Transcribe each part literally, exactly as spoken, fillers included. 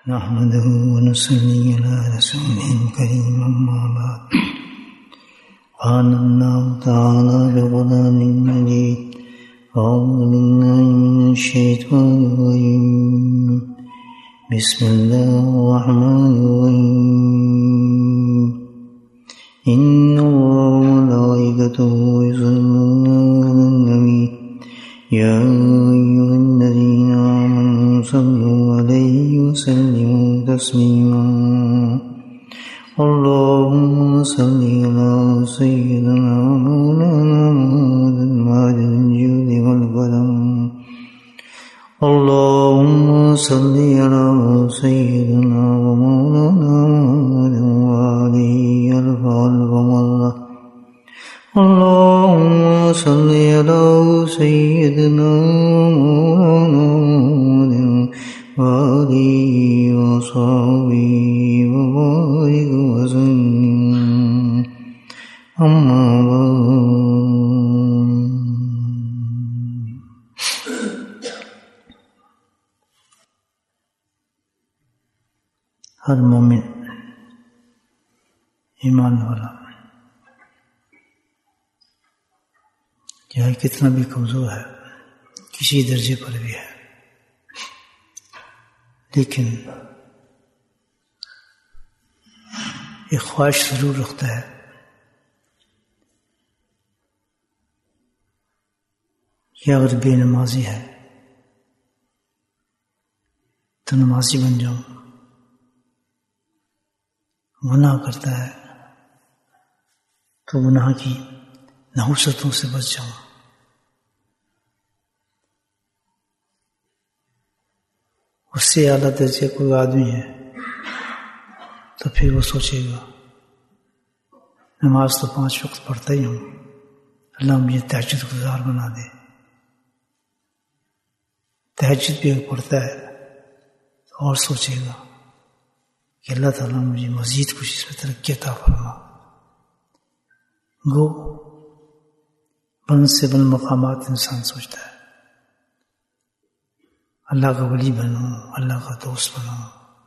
نحمده ونصلي على رسوله الكريم أما بعد قال الله تعالى بقرآن المجيد أعوذ بالله من الشيطان الرجيم بسم الله الرحمن الرحيم إن الله وملائكته يصلون على النبي يا أيها الذين آمنوا صلوا عليه وسلموا تسليما اللهم صل على سيدنا مولانا محمد ماجد الجود والكرم اللهم صل على سيدنا ومولانا محمد وآله ألف ألف مرة اللهم صل على سيدنا مولانا محمد وآله وصحبه وبارك وسلم أما بعد ہر مومن ایمان والا چاہے کتنا بھی کمزور ہے، کسی درجے پر بھی ہے، لیکن ایک خواہش ضرور رکھتا ہے کہ اگر بے نمازی ہے تو نمازی بن جاؤں، گناہ کرتا ہے تو گناہ کی نحوستوں سے بچ جاؤں۔ اس سے اعلیٰ درجے کوئی آدمی ہے تو پھر وہ سوچے گا نماز تو پانچ وقت پڑھتا ہی ہوں، اللہ مجھے تہجد گزار بنا دے۔ تہجد بھی پڑھتا ہے تو اور سوچے گا کہ اللہ تعالیٰ مجھے مزید کچھ اس میں ترقی عطا فرما۔ گو بلند سے بلند مقامات انسان سوچتا ہے، اللہ کا ولی بنوں، اللہ کا دوست بنوں،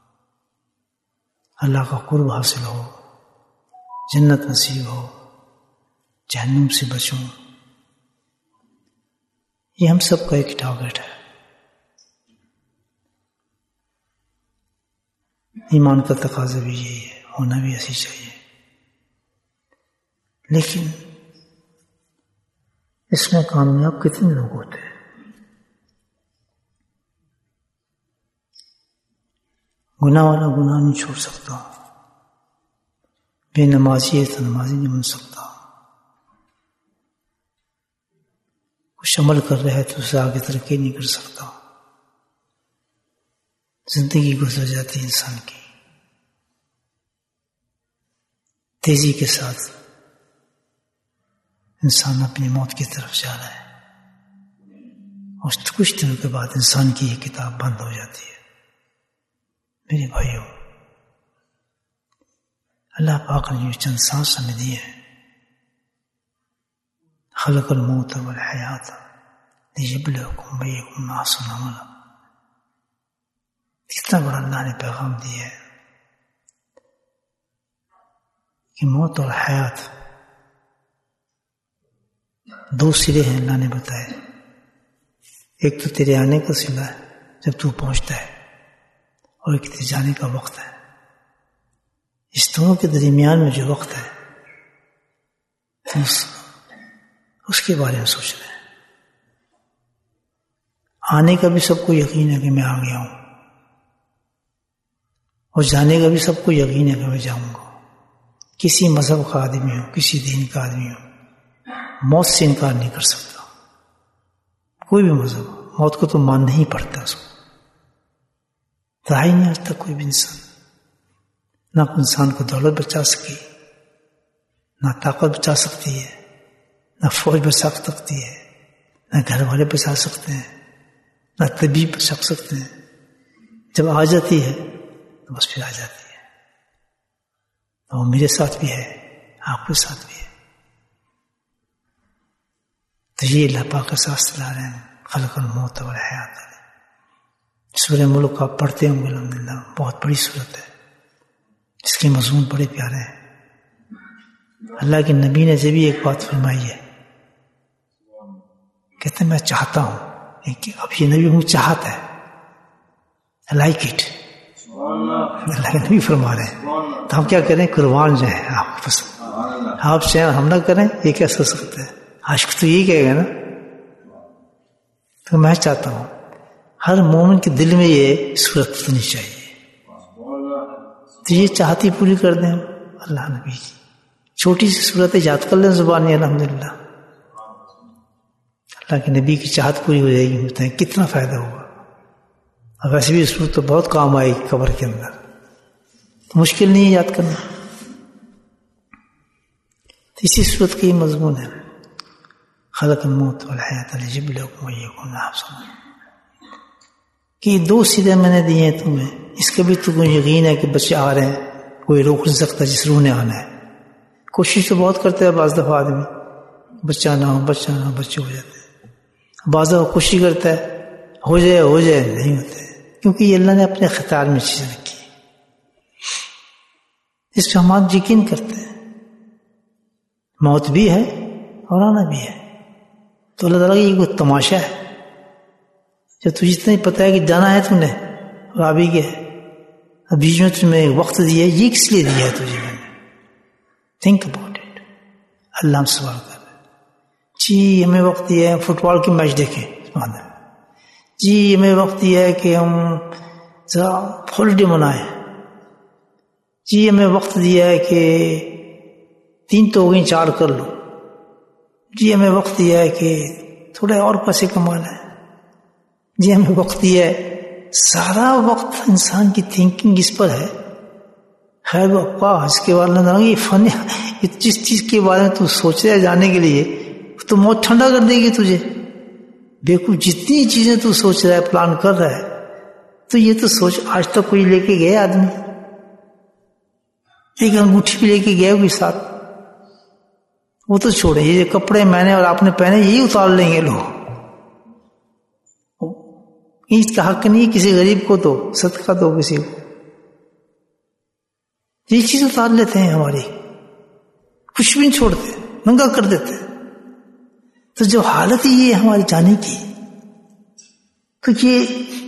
اللہ کا قرب حاصل ہو، جنت نصیب ہو، جہنم سے بچوں۔ یہ ہم سب کا ایک ٹارگٹ ہے۔ ایمان کا تقاضا بھی یہی ہے، ہونا بھی ایسی چاہیے، لیکن اس میں کامیاب کتنے لوگ ہوتے ہیں؟ گناہ والا گناہ نہیں چھوڑ سکتا، بے نمازی ہے تو نمازی نہیں بن سکتا، کچھ عمل کر رہا ہے تو اسے آگے ترقی نہیں کر سکتا، زندگی گزر جاتی ہے انسان کی تیزی کے ساتھ، انسان اپنی موت کی طرف جا رہا ہے، اور کچھ دنوں کے بعد انسان کی یہ کتاب بند ہو جاتی ہے۔ میرے بھائیوں، اللہ پاک نے جو چند سانس ہمیں دی ہے، خلق الموت والحیات لیبلوکم ایکم احسن عملا، کتنا بڑا اللہ نے پیغام دیا ہے کہ موت اور حیات دو سرے ہیں۔ اللہ نے بتایا، ایک تو تیرے آنے کا صلہ ہے جب تو پہنچتا ہے، اور ایک تیرے جانے کا وقت ہے۔ اس دونوں کے درمیان میں جو وقت ہے اس, اس کے بارے میں سوچ رہے ہیں۔ آنے کا بھی سب کو یقین ہے کہ میں آ گیا ہوں، اور جانے کا بھی سب کو یقین ہے کہ میں جاؤں گا۔ کسی مذہب کا آدمی ہو، کسی دین کا آدمی ہو، موت سے انکار نہیں کر سکتا۔ کوئی بھی مذہب ہو، موت کو تو ماننا ہی پڑتا ہے اس کو۔ رہا ہی نہیں آج تک کوئی بھی انسان، نہ کوئی انسان کو دولت بچا سکی، نہ طاقت بچا سکتی ہے، نہ فوج بچا سکتی ہے، نہ گھر والے بچا سکتے ہیں، نہ طبیب بچا سکتے ہیں۔ جب آ جاتی ہے تو بس پھر آ جاتی ہے، تو وہ میرے ساتھ بھی ہے، آپ کے ساتھ بھی ہے۔ تو یہ اللہ پاک کا ساتھ چلا رہے ہیں، خلق الموت والحیات۔ سورہ ملک آپ پڑھتے ہوں گے الحمدللہ، بہت بڑی صورت ہے، اس کے مضمون بڑے پیارے ہیں۔ اللہ کے نبی نے جب بھی ایک بات فرمائی ہے، کہتے ہیں میں چاہتا ہوں، اب یہ نبی ہوں چاہتا ہے، لائک اٹ، اللہ کے نبی فرما رہے ہیں، تو ہم کیا کریں؟ قربان جائیں آپ پسند، آپ چاہیں ہم نہ کریں، یہ کیسے ہو سکتا ہے؟ عاشق تو یہی کہے گا نا۔ تو میں چاہتا ہوں ہر مومن کے دل میں یہ صورت ہونی چاہیے، تو یہ چاہتی پوری کر دیں اللہ نبی کی۔ چھوٹی سی صورت یاد کر لیں زبانی، الحمدللہ اللہ کے نبی کی چاہت پوری ہو جائے گی، ہوتا ہے کتنا فائدہ ہوگا۔ اور ویسے بھی صورت تو بہت کام آئے گی قبر کے اندر، تو مشکل نہیں ہے یاد کرنا۔ تو اسی صورت کا یہ مضمون ہے، خلق الموت والحیات لیبلوکم ایکم احسن، کہ دو سیدھے میں نے دیے ہیں تمہیں، اس کا بھی تمہیں یقین ہے کہ بچے آ رہے ہیں، کوئی روک نہیں سکتا جس روح نے آنا ہے۔ کوشش تو بہت کرتے ہیں بعض دفعہ آدمی، بچہ نہ ہو بچہ نہ ہو، بچے ہو جاتے ہیں، بعض دفعہ کوشش کرتا ہے ہو جائے ہو جائے، نہیں ہوتے، کیونکہ یہ اللہ نے اپنے اختیار میں چیزیں رکھی ہے، اس پہ ہم آج یقین کرتے ہیں۔ موت بھی ہے اور آنا بھی ہے، تو اللہ تعالیٰ کا یہ کوئی تماشا ہے، جب تجھے اتنا ہی پتہ ہے کہ جانا ہے تم نے اور آ بھی گیا، اب بیچ میں تمہیں وقت دیا ہے، یہ کس لیے دیا ہے تجھے میں نے؟ Think about it. اللہ ہم سوال کر رہے ہیں، جی ہمیں وقت دیا ہے فٹ بال کی میچ دیکھیں، جی ہمیں وقت دیا ہے کہ ہم ذرا ہالیڈے منائیں، جی ہمیں وقت دیا ہے کہ تین تو ہو گئی چار کر لو، جی ہمیں وقت دیا ہے کہ تھوڑے اور پیسے کما لیں، جی ہمیں وقت دیا ہے۔ سارا وقت انسان کی تھنکنگ اس پر ہے، خیر وقا اس کے بارے میں یہ فن، جس چیز کے بارے میں تو سوچ رہا ہے جانے کے لیے، تو موت ٹھنڈا کر دے گی تجھے۔ بیوقوف جتنی چیزیں تو سوچ رہا ہے، پلان کر رہا ہے، تو یہ تو سوچ آج تک کوئی لے کے گیا آدمی، ایک انگوٹھی بھی لے کے گیا کوئی ساتھ، وہ تو چھوڑے، یہ کپڑے میں نے اور آپ نے پہنے یہی اتار لیں گے لوگ، اس کا حق نہیں کسی غریب کو دو، صدقہ دو کسی کو، یہ چیز اتار لیتے ہیں ہماری، کچھ بھی نہیں چھوڑتے، ننگا کر دیتے۔ تو جو حالت یہ ہے ہماری جانے کی، تو یہ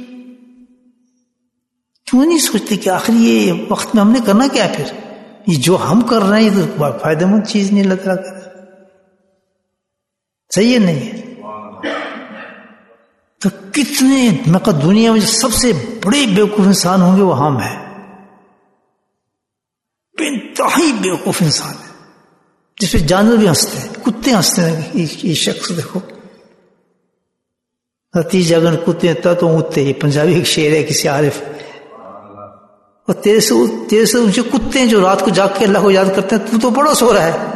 کیوں نہیں سوچتے کہ آخر یہ وقت میں ہم نے کرنا کیا ہے؟ پھر یہ جو ہم کر رہے ہیں یہ تو فائدہ مند چیز نہیں، اللہ تعالیٰ کر رہا ہے، صحیح ہے نہیں ہے؟ تو کتنے میں کہا دنیا میں جو سب سے بڑے بیوقوف انسان ہوں گے وہ ہم ہیں، بے انتہائی بیوقوف انسان ہے، جس پہ جانور بھی ہنستے ہیں، کتے ہنستے ہیں، یہ شخص دیکھو رتی جگن کتے تا تو اونتے، یہ پنجابی ایک شعر ہے کسی عارف، اور تیرے سے تیرے سے اونچے کتے ہیں جو رات کو جاگ کے اللہ کو یاد کرتے ہیں، تو تو بڑا سو رہا ہے،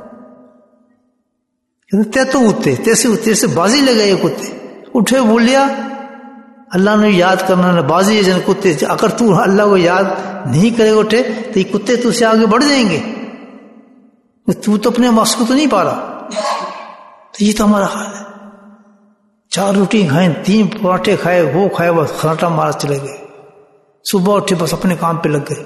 تے تو اونتے، تیرے سے تیرے سے بازی لگا یہ کتے، اٹھے بولیا اللہ نے یاد کرنا نہ بازی جن کتے، اگر تو اللہ کو یاد نہیں کرے اٹھے تو یہ کتے تو سے آگے بڑھ جائیں گے، تو تو اپنے مقصد کو تو نہیں پا رہا۔ تو یہ تو ہمارا حال ہے، چار روٹی کھائیں، تین پراٹھے کھائے، وہ کھائے، بس خراٹا مارا چلے گئے، صبح اٹھے بس اپنے کام پہ لگ گئے،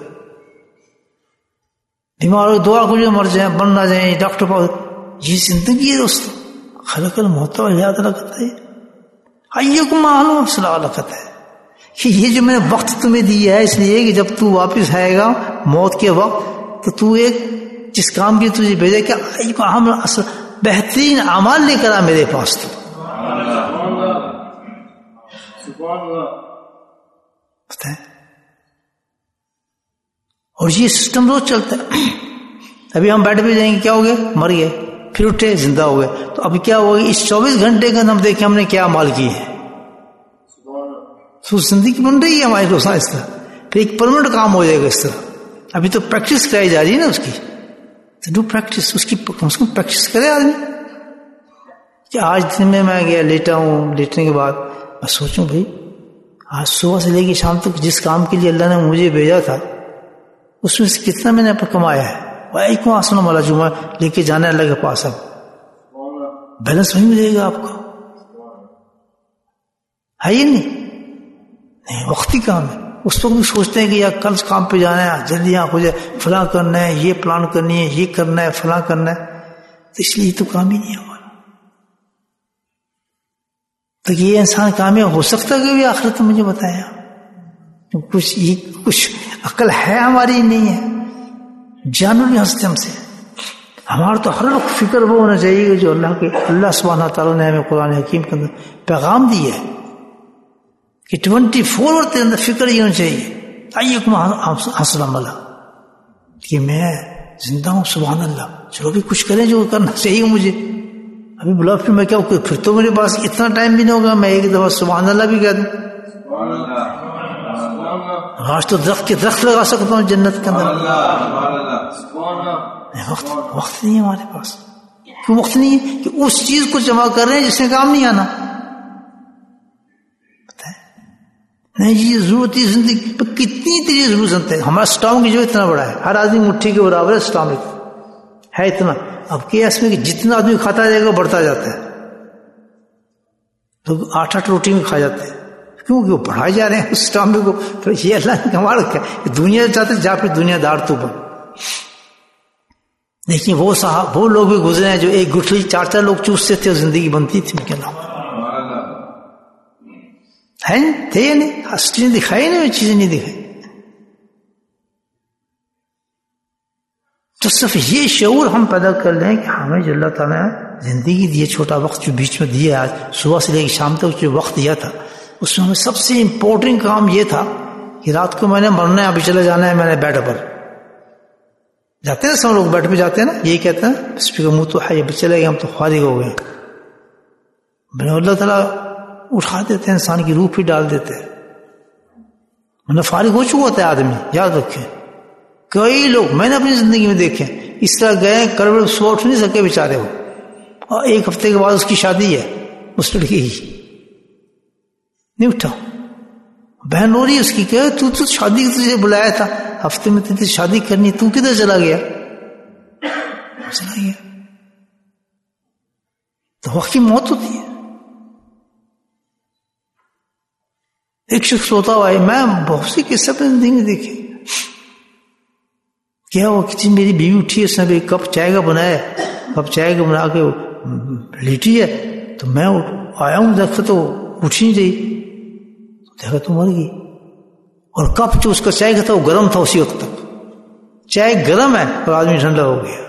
بیمار ہو دعا کو جو مر جائیں، بن نہ جائیں، ڈاکٹر پاس، یہ زندگی ہے دوستو۔ خلق الموت والحیات لگتا ہے، ایکم معلوم صلاح لگتا ہے کہ یہ جو میں نے وقت تمہیں دیا ہے اس لیے کہ جب تو واپس آئے گا موت کے وقت تو تو ایک جس کام کی تجھے بھیجے کہ ہم بہترین اعمال لے کر آ میرے پاس، تو پتہ ہے، اور یہ سسٹم روز چلتا ہے۔ ابھی ہم بیٹھ بھی جائیں گے، کیا ہو گئے؟ مر گئے، پھر اٹھے زندہ ہو گئے، تو اب کیا ہوگا؟ اس چوبیس گھنٹے کا ہم دیکھیں ہم نے کیا عمل کی ہے، تو زندگی بن رہی ہے ہماری روزانہ اس طرح، پھر ایک پرمنٹ کام ہو جائے گا اس طرح۔ ابھی تو پریکٹس کرائی جا رہی ہے نا اس کی، تو ڈو پریکٹس، اس کی کم از کم پریکٹس کرے آدمی۔ کہ آج دن میں میں گیا لیٹا ہوں، لیٹنے کے بعد میں سوچوں بھائی آج صبح سے لے کے شام تک جس کام کے لیے اللہ نے مجھے بھیجا تھا اس میں سے کتنا میں نے کمایا ہے، بھائی کو آسن والا جمعہ لے کے جانا ہے اللہ کے پاس، اب بیلنس وہی ملے گا آپ کو، ہے یہ نہیں؟ نہیں، وقتی کام ہے. اس وقت بھی سوچتے ہیں کہ یار کل کام پہ جانا ہے، جلدی آنکھ ہو جائے، فلاں کرنا ہے، یہ پلان کرنی ہے، یہ کرنا ہے، فلاں کرنا ہے. تو اس لیے تو کام ہی نہیں ہے ہمارا. تو یہ انسان کامیاب ہو سکتا ہے کہ آخرت مجھے بتایا کچھ یہ کچھ عقل ہے ہماری نہیں ہے. جانور بھی ہنستے ہم سے. ہمارا تو ہر وقت فکر وہ ہونا چاہیے کہ جو اللہ کے اللہ سبحانہ تعالیٰ نے ہمیں قرآن حکیم کے اندر پیغام دیا ہے کہ ٹوینٹی فور آور کے اندر فکر یہ ہونا چاہیے. آئیے کم حسن ملا کہ میں زندہ ہوں، سبحان اللہ. چلو بھی کچھ کریں جو کرنا چاہیے مجھے. ابھی بلا پھر میں کیا پھر تو میرے پاس اتنا ٹائم بھی نہیں ہوگا میں ایک دفعہ سبحان اللہ بھی کہہ دوں. آج تو درخت کے درخت لگا سکتا ہوں جنت کے اندر. وقت وقت نہیں ہے ہمارے پاس. کیوں وقت نہیں ہے؟ کہ اس چیز کو جمع کر رہے ہیں جس میں کام نہیں آنا. نہیں جی ضرورت ہے زندگی پر کتنی تیری ضرورت ہے. ہمارا اسٹامک جو اتنا بڑا ہے، ہر آدمی مٹھی کے برابر ہے. اسٹامک ہے اتنا. اب کیا اس میں کہ جتنا آدمی کھاتا جائے گا بڑھتا جاتا ہے. لوگ آٹھ آٹھ روٹی میں کھا جاتے ہیں کیونکہ وہ بڑھائے جا رہے ہیں اس اسٹامک کو. تو یہ اللہ نے کمال رکھا ہے. دنیا چاہتے جا پھر دنیا دار تو بن. لیکن وہ صاحب وہ لوگ بھی گزرے ہیں جو ایک گٹھلی چار چار لوگ چوستے تھے اور زندگی بنتی تھی ان کے نام ہے تھے یا نہیں. اصلی دکھائی نہیں، چیزیں نہیں دکھائی. تو صرف یہ شعور ہم پیدا کر لیں کہ ہمیں جو اللہ تعالیٰ نے زندگی دی، چھوٹا وقت جو بیچ میں دیا آج صبح سے لے کے شام تک جو وقت دیا تھا، اس میں ہمیں سب سے امپورٹنٹ کام یہ تھا کہ رات کو میں نے مرنا ہے، ابھی چلے جانا ہے میں نے بیڈ پر. جاتے ہیں سب لوگ بیڈ پہ جاتے ہیں نا، یہی کہتے ہیں اسپیکر منہ تو ہے ابھی چلے گئے ہم تو فارغ ہو گئے. میں اللہ تعالیٰ اٹھا دیتے ہیں، انسان کی روح پہ ڈال دیتے ہیں. مطلب فارغ ہو چکا ہوتا ہے آدمی. یاد رکھیں کئی لوگ میں نے اپنی زندگی میں دیکھے اس طرح گئے کروڑ صبح اٹھ نہیں سکے بیچارے وہ، اور ایک ہفتے کے بعد اس کی شادی ہے اس لڑکی کی، نہیں اٹھا. بہن ہو رہی اس کی کہ تو تو شادی کی تجھے بلایا تھا، ہفتے میں تجھے شادی کرنی، تو کدھر چلا گیا؟ چلا گیا. تو وقت کی موت ہوتی ہے. ایک شخص ہوتا ہوا ہے، میں بہت سی قصے اپنی زندگی میں دیکھے. کیا وہ کسی میری بیوی اٹھی ہے، اس نے بھی کپ چائے کا بنایا، کپ چائے کا بنا کے لیٹی ہے، تو میں آیا ہوں دیکھا تو اٹھی نہیں رہی. دیکھا تو مر گئی. اور کپ جو اس کا چائے کا تھا وہ گرم تھا اسی وقت تک. چائے گرم ہے اور آدمی ٹھنڈا ہو گیا.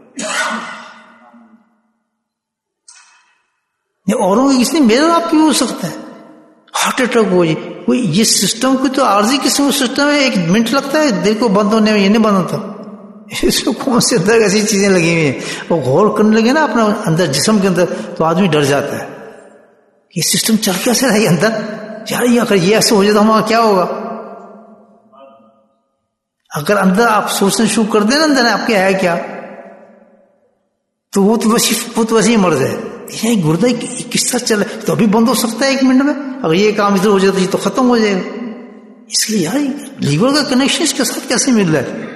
یہ اوروں کی کس نے میرا آپ کی ہو سکتا ہے. ہارٹ اٹیک ہو جائے کوئی، یہ سسٹم کوئی تو عارضی قسم کا سسٹم ہے. ایک منٹ لگتا ہے دل کو بند ہونے میں، یہ نہیں بند ہوتا. اس کو کون سے اندر ایسی چیزیں لگی ہوئی ہیں. وہ غور کرنے لگے نا اپنا اندر جسم کے اندر تو آدمی ڈر جاتا ہے. یہ سسٹم چل کیسے رہا ہے اندر؟ یار یہ اگر یہ ایسے ہو جائے تو ہمارا کیا ہوگا؟ اگر اندر آپ سوچنا شروع کر دیں نا اندر آپ کے ہے کیا، تو وہ تو ویسی وہ تو ویسے ہی مر جائے. یہ گردہ کس طرح چل رہا ہے تو ابھی بند ہو سکتا ہے ایک منٹ میں. اگر یہ کام ادھر ہو جائے تو یہ تو ختم ہو جائے گا. اس لیے یار لیور کا کنیکشن اس کے ساتھ کیسے مل رہا ہے؟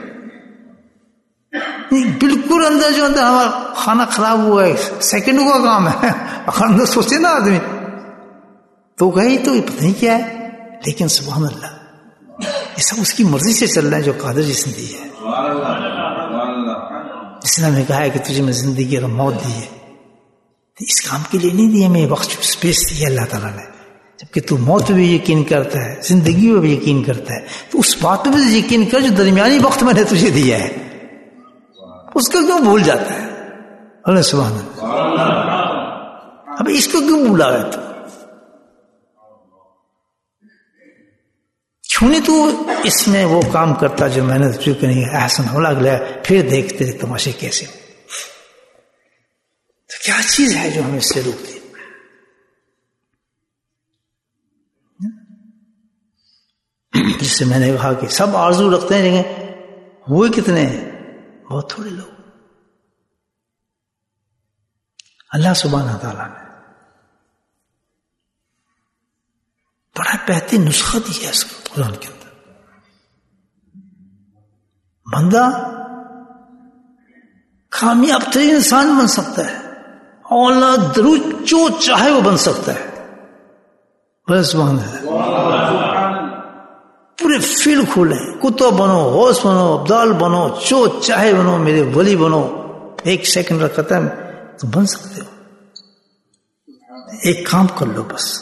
بالکل اندر جو اندر ہمارا کھانا خراب ہوا ہے سیکنڈوں کا کام ہے. اگر اندر سوچے نا آدمی تو گئی تو پتہ نہیں کیا ہے. لیکن سبحان اللہ یہ سب اس کی مرضی سے چل رہا ہے جو قادر جس نے دی ہے. جس نے ہمیں کہا ہے کہ تجھے میں زندگی اور موت دی ہے، اس کام کے لیے نہیں دی ہمیں وقت اسپیس دی ہے اللہ تعالیٰ نے. جبکہ تو موت پہ بھی یقین کرتا ہے، زندگی پہ بھی یقین کرتا ہے، تو اس بات پہ بھی یقین کر جو درمیانی وقت میں نے تجھے دیا ہے اس کو کیوں بھول جاتا ہے؟ اللہ سبحان اللہ. اب اس کو کیوں بھولا ہے تو کیوں نہیں تو اس میں وہ کام کرتا جو میں نے تجھے کریں گے احسن ہو لگا. پھر دیکھتے تماشے کیسے. تو کیا چیز ہے جو ہمیں اس سے روکتی؟ جس سے میں نے کہا کہ سب آرزو رکھتے ہیں لیکن ہوئے کتنے ہیں؟ بہت تھوڑے لوگ. اللہ سبحانہ تعالیٰ نے بڑا بہترین نسخہ دیا اس کو قرآن کے اندر. بندہ کامیاب ترین انسان بن سکتا ہے، اولا درود جو چاہے وہ بن سکتا ہے. بس سبحان اللہ. پورے فیلڈ کھولے، کتب بنو، غوث بنو، ابدال بنو، جو چاہے بنو، میرے ولی بنو، ایک سیکنڈ رکھتا ہے تو بن سکتے ہو. ایک کام کر لو بس،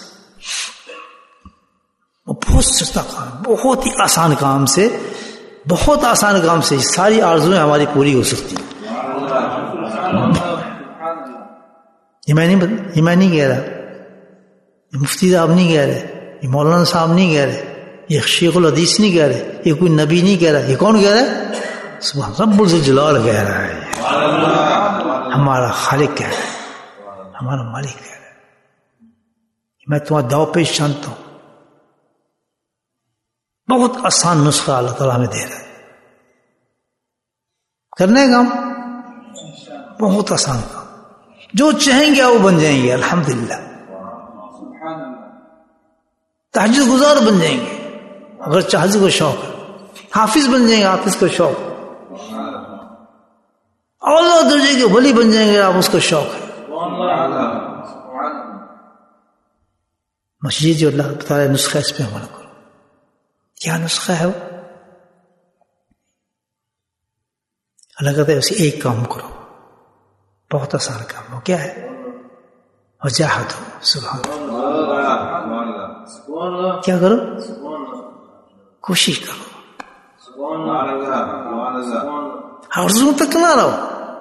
بہت سستا کام، بہت ہی آسان کام سے، بہت آسان کام سے ساری آرزویں ہماری پوری ہو سکتی ہیں. یہ میں نہیں یہ میں نہیں کہہ رہا، یہ مفتی صاحب نہیں کہہ رہے، یہ مولانا صاحب نہیں کہہ رہے، یہ شیخ الحدیث نہیں کہہ رہے، یہ کوئی نبی نہیں کہہ رہا. یہ کون کہہ رہا ہے؟ سبحان رب الجلال کہہ رہا ہے، ہمارا خالق کہہ رہا ہے، ہمارا مالک کہہ رہا ہے. میں تمہارا داؤ پیش جانتا ہوں. بہت آسان نسخہ اللہ تعالیٰ ہمیں دے رہا ہے، کرنے کا کام بہت آسان کام، جو چاہیں گے وہ بن جائیں گے. الحمدللہ تہجد گزار بن جائیں گے اگر تہجد کو شوق ہے، حافظ بن جائیں گے حافظ کو شوق، اعلیٰ درجے کے ولی بن جائیں گے آپ اس کو شوق ہے. مسجد جو اللہ تعالیٰ نسخہ اس پہ عمل کرو. کیا نسخہ ہے وہ؟ اللہ کہتا ہے اسے ایک کام کرو، بہت آسان کام. وہ کیا ہے؟ وجاہدوا. سبحان اللہ. کیا کرو؟ کوشش کرو. آرزو تک نہ رہو،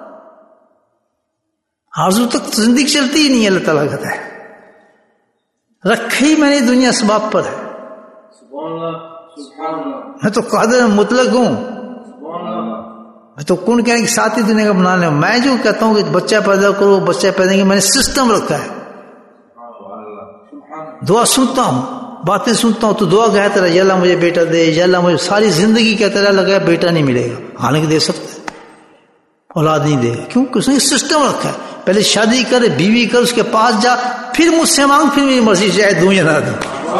آرزو تک زندگی چلتی ہی نہیں. اللہ تعالیٰ کہتا ہے رکھی میں نے دنیا اسباب پر ہے، میں تو قادر مطلق ہوں، میں تو کون کہنے کے ساتھ ہی دنیا کا بنا لیں. میں جو کہتا ہوں کہ بچہ پیدا کرو، بچہ پیدا کہ میں نے سسٹم رکھا ہے. دعا سنتا ہوں، باتیں سنتا ہوں تو دعا کہتا رہا یا اللہ مجھے بیٹا دے، یا اللہ مجھے، ساری زندگی کہتا رہا لگا بیٹا نہیں ملے گا. حالانکہ دے سکتا ہے، اولاد نہیں دے گا. کیوں؟ کہ اس نے سسٹم رکھا ہے. پہلے شادی کر، بیوی کر، اس کے پاس جا، پھر مجھ سے مانگ، پھر میری مرضی چاہے دوں یا نہ دوں.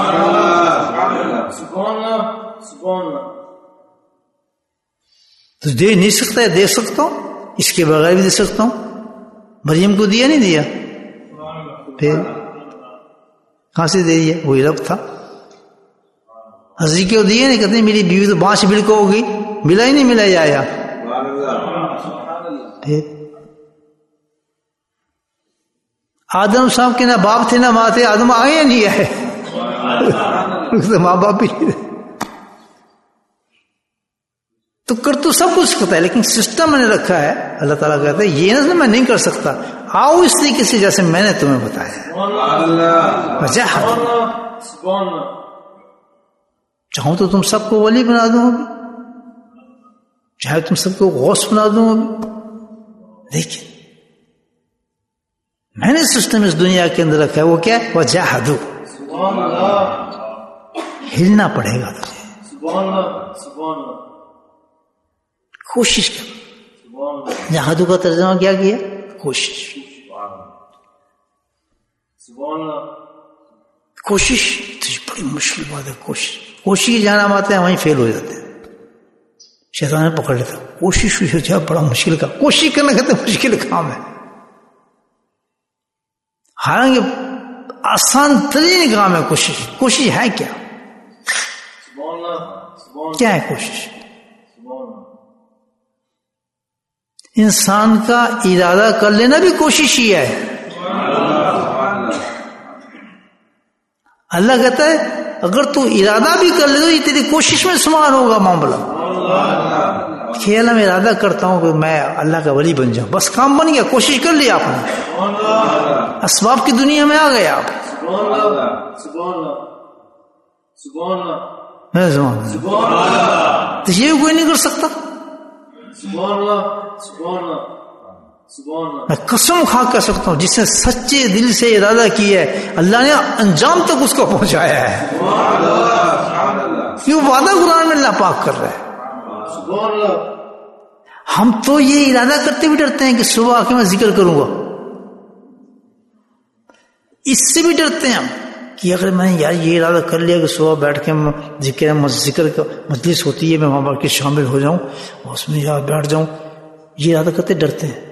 تو دے نہیں سکتا ہے، دے سکتا ہوں، اس کے بغیر بھی دے سکتا ہوں. مریم کو دیا نہیں دیا؟ پھر کہاں سے دے دیا؟ وہی رب تھا. حضرت کو دیے نہیں، کہتے میری بیوی تو بانچ بل کو ہوگی، ملا ہی نہیں ملا جایا. پھر آدم صاحب کے نہ باپ تھے نہ ماں تھے، آدم آئے یا نہیں آئے؟ ماں باپ بھی تو کر تو سب کچھ سکتا ہے، لیکن سسٹم میں نے رکھا ہے. اللہ تعالیٰ کہتا ہے یہ نہ میں نہیں کر سکتا، آؤ اس طریقے سے جیسے میں نے تمہیں بتایا. چاہوں تو تم سب کو ولی بنا دوں ابھی، چاہے تم سب کو غوث بنا دوں ابھی، لیکن میں نے سسٹم اس دنیا کے اندر رکھا ہے. وہ کیا ہے؟ وجاہدوا. ہلنا پڑے گا تجھے، کوشش کر. جہادو کا ترجمہ کیا کیا؟ کوشش. کوشش تجھے بڑی مشکل بات ہے. کوشش کوشش جہاں ہم آتے ہیں وہیں فیل ہو جاتے ہیں، شیطان نے پکڑ لیتا. کوشش ہو جائے بڑا مشکل کا، کوشش کرنا کہتے مشکل کام ہے. حالانکہ آسان ترین کام ہے کوشش. کوشش ہے کیا؟ کیا ہے کوشش؟ انسان کا ارادہ کر لینا بھی کوشش ہی ہے. اللہ کہتا ہے اگر تو ارادہ بھی کر لے تو یہ تیری کوشش میں شمار ہوگا معاملہ. کہ اللہ میں ارادہ کرتا ہوں کہ میں اللہ کا ولی بن جاؤں، بس کام بن گیا، کوشش کر لیا آپ نے، اسباب کی دنیا میں آ گئے آپ. تو یہ کوئی نہیں کر سکتا. میں قسم کھا کر سکتا ہوں جس نے سچے دل سے ارادہ کیا ہے اللہ نے انجام تک اس کو پہنچایا ہے. یہ وعدہ قرآن میں اللہ پاک کر رہا ہے. ہم تو یہ ارادہ کرتے بھی ڈرتے ہیں کہ صبح آ کے میں ذکر کروں گا، اس سے بھی ڈرتے ہیں ہم کہ اگر میں یار یہ ارادہ کر لیا کہ صبح بیٹھ کے ذکر ذکر کا مجلس ہوتی ہے میں وہاں بیٹھ کے شامل ہو جاؤں اور اس میں یار بیٹھ جاؤں، یہ ارادہ کرتے ڈرتے ہیں،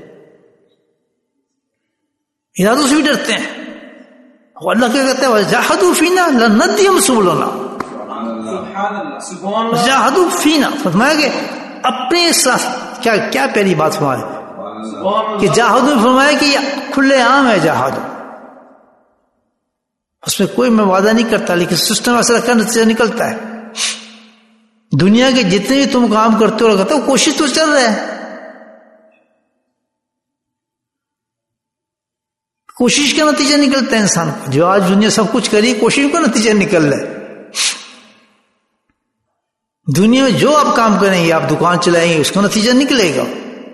ارادوں سے بھی ڈرتے ہیں. اور اللہ کیا کہتا ہے وَجَاهَدُوا فِينَا لَنَهْدِيَنَّهُمْ سُبُلَنَا. جاہدوا فینا، فرمایا کہ اپنے ساتھ، کیا کیا پہلی بات فرمایا کہ جاہدوا، فرمایا کہ یہ کھلے عام ہے جہاد، اس میں کوئی میں وعدہ نہیں کرتا، لیکن سسٹم ایسا رکھا نتیجہ نکلتا ہے. دنیا کے جتنے بھی تم کام کرتے ہو کہتے ہو کوشش تو چل رہا ہے، کوشش کا نتیجہ نکلتا ہے انسان کو. جو آج دنیا سب کچھ کری کوشش کا نتیجہ نکل رہا ہے. دنیا میں جو آپ کام کریں گے، آپ دکان چلائیں گے اس کا نتیجہ نکلے گا،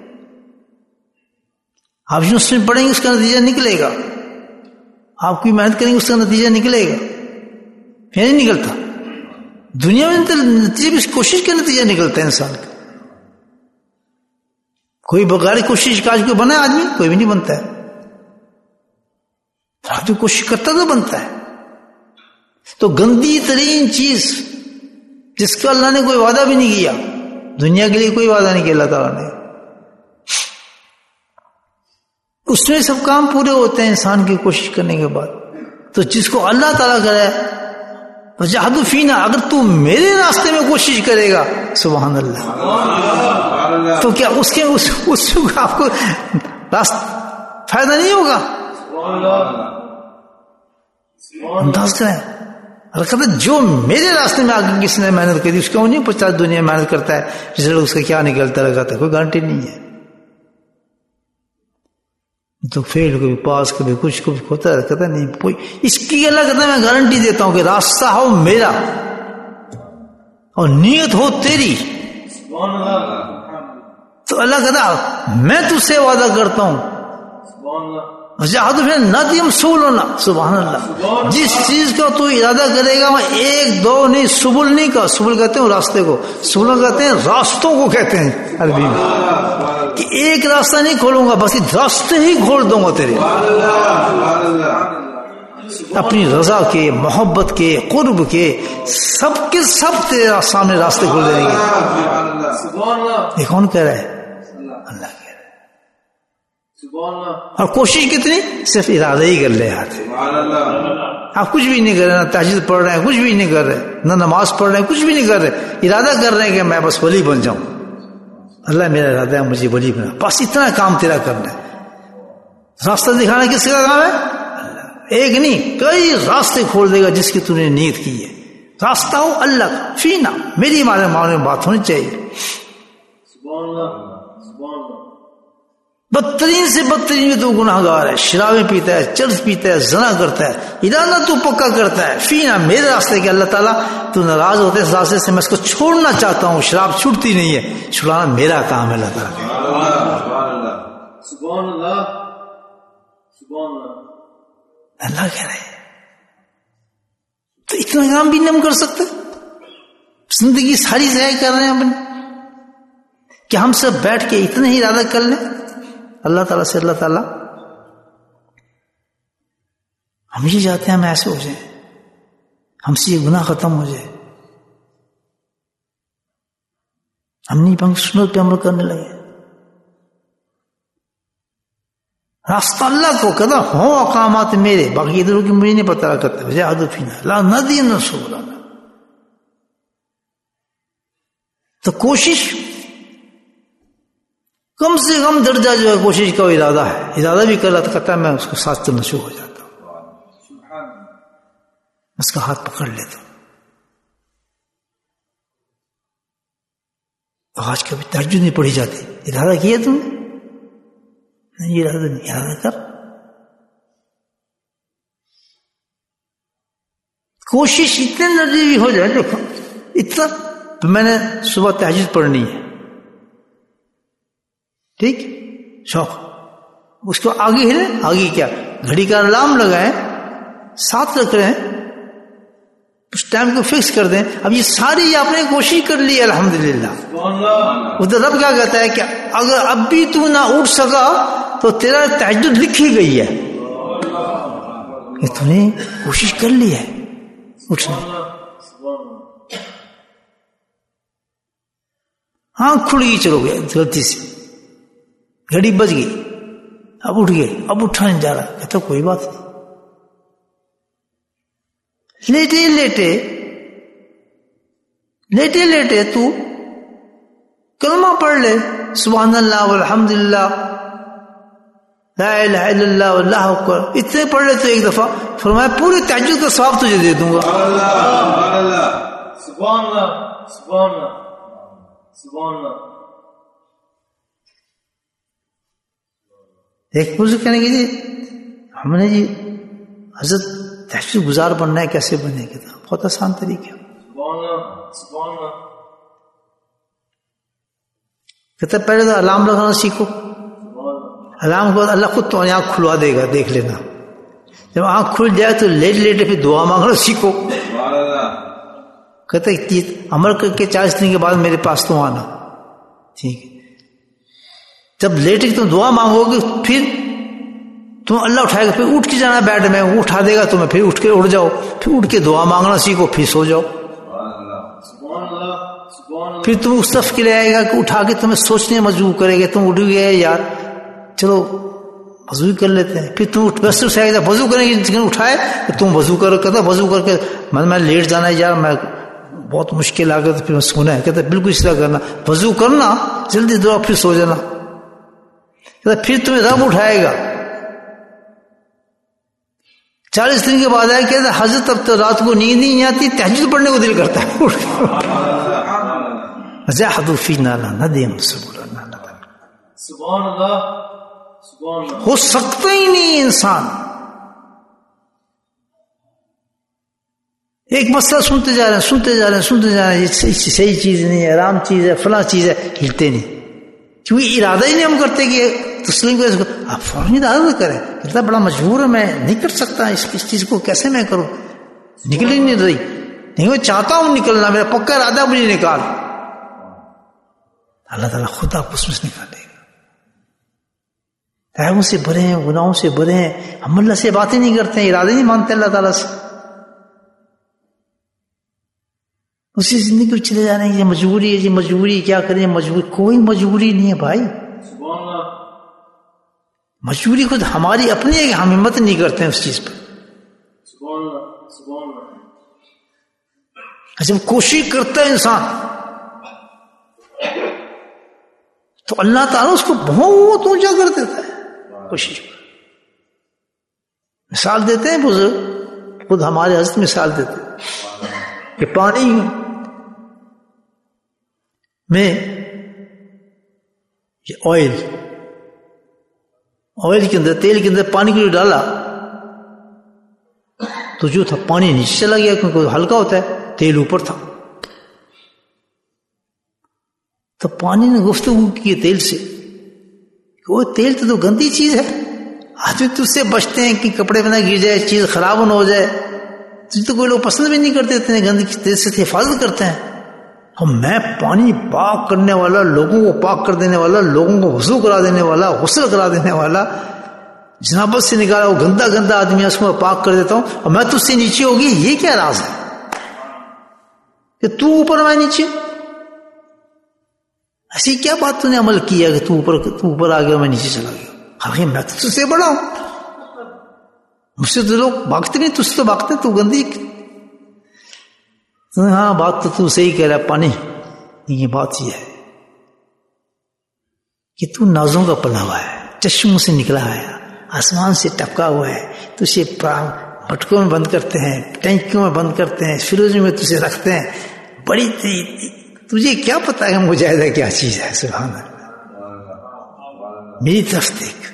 آپ یونیورسٹی میں پڑھیں گے اس کا نتیجہ نکلے گا، آپ کی محنت کریں گے اس کا نتیجہ نکلے گا. پھر نہیں نکلتا دنیا میں نتیجے بھی کوشش کا نتیجہ نکلتا ہے انسان کا. کوئی بغیر کوشش کا آج کوئی بنا آدمی کوئی بھی نہیں بنتا ہے. آدمی کوشش کرتا تو بنتا ہے. تو گندی ترین چیز جس کا اللہ نے کوئی وعدہ بھی نہیں کیا، دنیا کے لیے کوئی وعدہ نہیں کیا اللہ تعالیٰ نے، اس میں سب کام پورے ہوتے ہیں انسان کی کوشش کرنے کے بعد. تو جس کو اللہ تعالیٰ کرے وجاہدوا فینا، اگر تو میرے راستے میں کوشش کرے گا، سبحان اللہ، تو کیا اس کے اس, اس آپ کو راست فائدہ نہیں ہوگا؟ انداز کریں کہتے جو میرے راستے میں آگے کسی نے محنت کری اس کو نہیں پچاس دنیا میں محنت کرتا ہے رزلٹ اس کا کیا نکلتا رہتا ہے، کوئی گارنٹی نہیں ہے. تو فیل کبھی پاس کبھی کچھ کبھی ہوتا ہے، کہتا نہیں کوئی اس کی اللہ کہتا ہے میں گارنٹی دیتا ہوں کہ راستہ ہو میرا اور نیت ہو تیری. تو اللہ کہتا میں تجھ سے وعدہ کرتا ہوں جہاد نہ تم سبل، سبحان اللہ، جس چیز کا تو ارادہ کرے گا وہ ایک دو نہیں، سبل نہیں کا، سبل کہتے ہیں راستے کو، سبل کہتے ہیں راستوں کو کہتے ہیں عربی میں، کہ ایک راستہ نہیں کھولوں گا بس راستے ہی کھول دوں گا تیرے، اپنی رضا کے، محبت کے، قرب کے، سب کے سب تیرے سامنے راستے کھول دیں گے. یہ کون کہہ رہا ہے؟ اللہ کہہ رہا ہے. اور کوشش کتنی؟ صرف ارادہ ہی کر لے ہاتھ. آپ کچھ بھی نہیں کر رہے، نہ تہجد پڑھ رہے ہیں، کچھ بھی نہیں کر رہے، نہ نماز پڑھ رہے ہیں، کچھ بھی نہیں کر رہے، ارادہ کر رہے ہیں کہ میں بس ولی بن جاؤں. اللہ میرا ارادہ ہے مجھے ولی بنا، بس اتنا کام تیرا کرنا ہے. راستہ دکھانا کس کا کام ہے؟ ایک نہیں کئی راستے کھول دے گا جس کی تم نے نیت کی ہے. راستہ ہو اللہ کا فینا، میری ہمارے معاملے میں بات ہونی چاہیے. بدترین سے بدترین میں تو گناہ گار ہے، شرابیں پیتا ہے، چرس پیتا ہے، زنا کرتا ہے، ارادہ تو پکا کرتا ہے فینا میرے راستے کے اللہ تعالیٰ تو ناراض ہوتے اس راستے سے میں اس کو چھوڑنا چاہتا ہوں. شراب چھوٹتی نہیں ہے، چھڑانا میرا کام ہے اللہ تعالیٰ. سبحان اللہ، سبحان اللہ. اللہ کہہ رہے ہیں تو اتنا کام بھی نہیں ہم کر سکتے؟ زندگی ساری ضائع کر رہے ہیں اپنی، کہ ہم سب بیٹھ کے اتنے ہی ارادہ کر لیں اللہ تعالیٰ سے. اللہ تعالیٰ ہم یہ چاہتے ہیں ہم ایسے ہو جائیں، ہم سے یہ گناہ ختم ہو جائے، ہم نہیں پنگ سنت پہ عمل کرنے لگے. راستہ اللہ کو کہتا ہوں اقامات میرے، باقی ادھر کی مجھے نہیں پتہ کرتا. جہاد فینا لا ندین رسول. تو کوشش کم سے کم درجہ جو ہے کوشش کا ارادہ ہے، ارادہ بھی کر رہا تو کہتا ہے میں اس کو ساتھ چلنا شروع ہو جاتا ہوں، اس کا ہاتھ پکڑ لیتا ہوں. آج کبھی تہجد نہیں پڑھی جاتی، ارادہ کیا تم نے؟ نہیں ارادہ نہیں، ارادہ کر. کوشش اتنے درجے بھی ہو جائے. دیکھو اتنا میں نے صبح تہجد پڑھنی ہے، ٹھیک شوق، اس کو آگے ہلے، آگے کیا گھڑی کا الارم لگائیں، ساتھ رکھ رہے ہیں، اس ٹائم کو فکس کر دیں. اب یہ ساری آپ نے کوشش کر لی الحمدللہ. ادھر رب کیا کہتا ہے کہ اگر اب بھی تو نہ اٹھ سکا تو تیرا تہجد لکھی گئی ہے کہ تو نے کوشش کر لی ہے اٹھنے. ہاں کھل گئی، چلو گیا غلطی سے، گھڑی بج گئی، اب اٹھ گئے، اب اٹھا نہیں جا رہا، کہتا کوئی بات نہیں. لیٹے لیٹے لیٹے لیٹے تو کلمہ پڑھ لے، سبحان اللہ والحمدللہ لا الہ الا اللہ واللہ اکبر، اتنے پڑھ لے تو ایک دفعہ فرمایا پورے تہجد کا ثواب تجھے دے دوں گا. سبحان اللہ سبحان اللہ سبحان اللہ. ایک بزرگ کہنے کی جی ہم نے جی حضرت تہجد گزار بننا ہے، کیسے بنے گا؟ بہت آسان طریقہ. سبحان اللہ سبحان اللہ. کہتا پہلے تو الارم لگانا سیکھو، الارم کے بعد اللہ خود تو آنکھ کھلوا دے گا، دیکھ لینا. جب آنکھ کھل جائے تو لیٹ لیٹے پھر دعا مانگنا سیکھو. کہتا عمل کر کے چالیس دن کے بعد میرے پاس تو آنا. ٹھیک ہے، جب لیٹ تم دعا مانگو گے پھر تم اللہ اٹھائے گا، پھر اٹھ کے جانا بیڈ میں، وہ اٹھا دے گا تمہیں، پھر اٹھ کے اٹھ جاؤ، پھر اٹھ کے دعا مانگنا سیکھو، پھر سو جاؤ. پھر تم اس صف کے لے آئے گا کہ اٹھا کے تمہیں سوچنے مجبور کرے گا. تم اٹھ گئے یار چلو وضو کر لیتے ہیں، پھر تم بس اٹھائے گا وضو کریں گے، اٹھائے تو تم وضو کرو. کہتا وضو کر کے میں میں لیٹ جانا ہے یار، میں بہت مشکل آ گیا تو پھر میں سونا ہے. کہتا بالکل اس طرح کرنا، وضو کرنا جلدی دعا پھر سو جانا. کہتا پھر تمہیں رب اٹھائے گا. چالیس دن کے بعد آئے کہتا حضرت اب تو رات کو نیند نہیں آتی، تہجد پڑھنے کو دل کرتا ہے. جاہدوا فینا لنہدینہم سبلنا. سبحان اللہ سبحان اللہ. ہو سکتا ہی نہیں انسان ایک مسئلہ سنتے جا رہے ہیں سنتے جا رہے ہیں سنتے جا رہے ہیں، یہ صحیح چیز نہیں ہے، حرام چیز ہے، فلاں چیز ہے، ہلتے نہیں. کیونکہ ارادہ ہی نہیں ہم کرتے کہ تسلیم کریں. آپ فوراً ارادہ کریں. کہتا بڑا مجبور ہے، میں نہیں کر سکتا اس اس چیز کو، کیسے میں کروں؟ نکل ہی نہیں رہی. نہیں میں چاہتا ہوں نکلنا، میرا پکا ارادہ مجھے نکال. اللہ تعالیٰ خود آپ اس میں سے نکالے گا. عیبوں سے بھرے ہیں، گناہوں سے بھرے ہیں، ہم اللہ سے باتیں نہیں کرتے ہیں، ارادے نہیں مانتے اللہ تعالیٰ سے. اسی زندگی کو چلے جا رہے ہیں. یہ مجبوری ہے، یہ مجبوری کیا کریں؟ مجبوری کوئی مجبوری نہیں ہے بھائی. سبحان اللہ. مجبوری خود ہماری اپنی ہے کہ ہم ہمت نہیں کرتے ہیں اس چیز پر. سبحان اللہ سبحان اللہ. جب کوشش کرتا ہے انسان تو اللہ تعالیٰ اس کو بہت اونچا کر دیتا ہے. کوشش مثال دیتے ہیں بزرگ، خود ہمارے حضرت مثال دیتے ہیں کہ پانی میں یہ آئل آئل کے اندر، تیل کے اندر پانی کو جو ڈالا تو جو تھا پانی نیچے چلا گیا، کیونکہ ہلکا ہوتا ہے، تیل اوپر تھا. تو پانی نے گفتگو کی تیل سے، وہ تیل تو تو گندی چیز ہے، آدمی تجھ سے بچتے ہیں کہ کپڑے میں نہ گر جائے، چیز خراب نہ ہو جائے. تجھے تو کوئی لوگ پسند بھی نہیں کرتے، اتنے گندی تیل سے حفاظت کرتے ہیں. اور میں پانی پاک کرنے والا، لوگوں کو پاک کر دینے والا، لوگوں کو وضو کرا دینے والا، غسل کرا دینے والا، جنابت سے نکالا وہ گندا گندا آدمی ہے، اس کو پاک کر دیتا ہوں، اور میں تجھ سے نیچے ہوگی. یہ کیا راز ہے کہ تو اوپر میں نیچے؟ ایسی کیا بات تو نے عمل کیا کہ تو اوپر تو اوپر آ گیا میں نیچے چلا گیا؟ حالانکہ میں تو تجھ سے بڑا ہوں، مجھ سے تو لوگ بھاگتے نہیں، تجھ سے تو بھاگتے، تو گندی. ہاں بات تو تو صحیح کہہ رہا ہے پانی. یہ بات یہ ہے کہ تو نازوں کا پلا ہوا ہے، چشموں سے نکلا ہے، آسمان سے ٹپکا ہوا ہے. تجھے مٹکوں میں بند کرتے ہیں، ٹینکیوں میں بند کرتے ہیں، فروزوں میں تجھے رکھتے ہیں. بڑی تجھے کیا پتا ہے مجاہدہ کیا چیز ہے؟ سبحان اللہ. میری طرف دیکھ،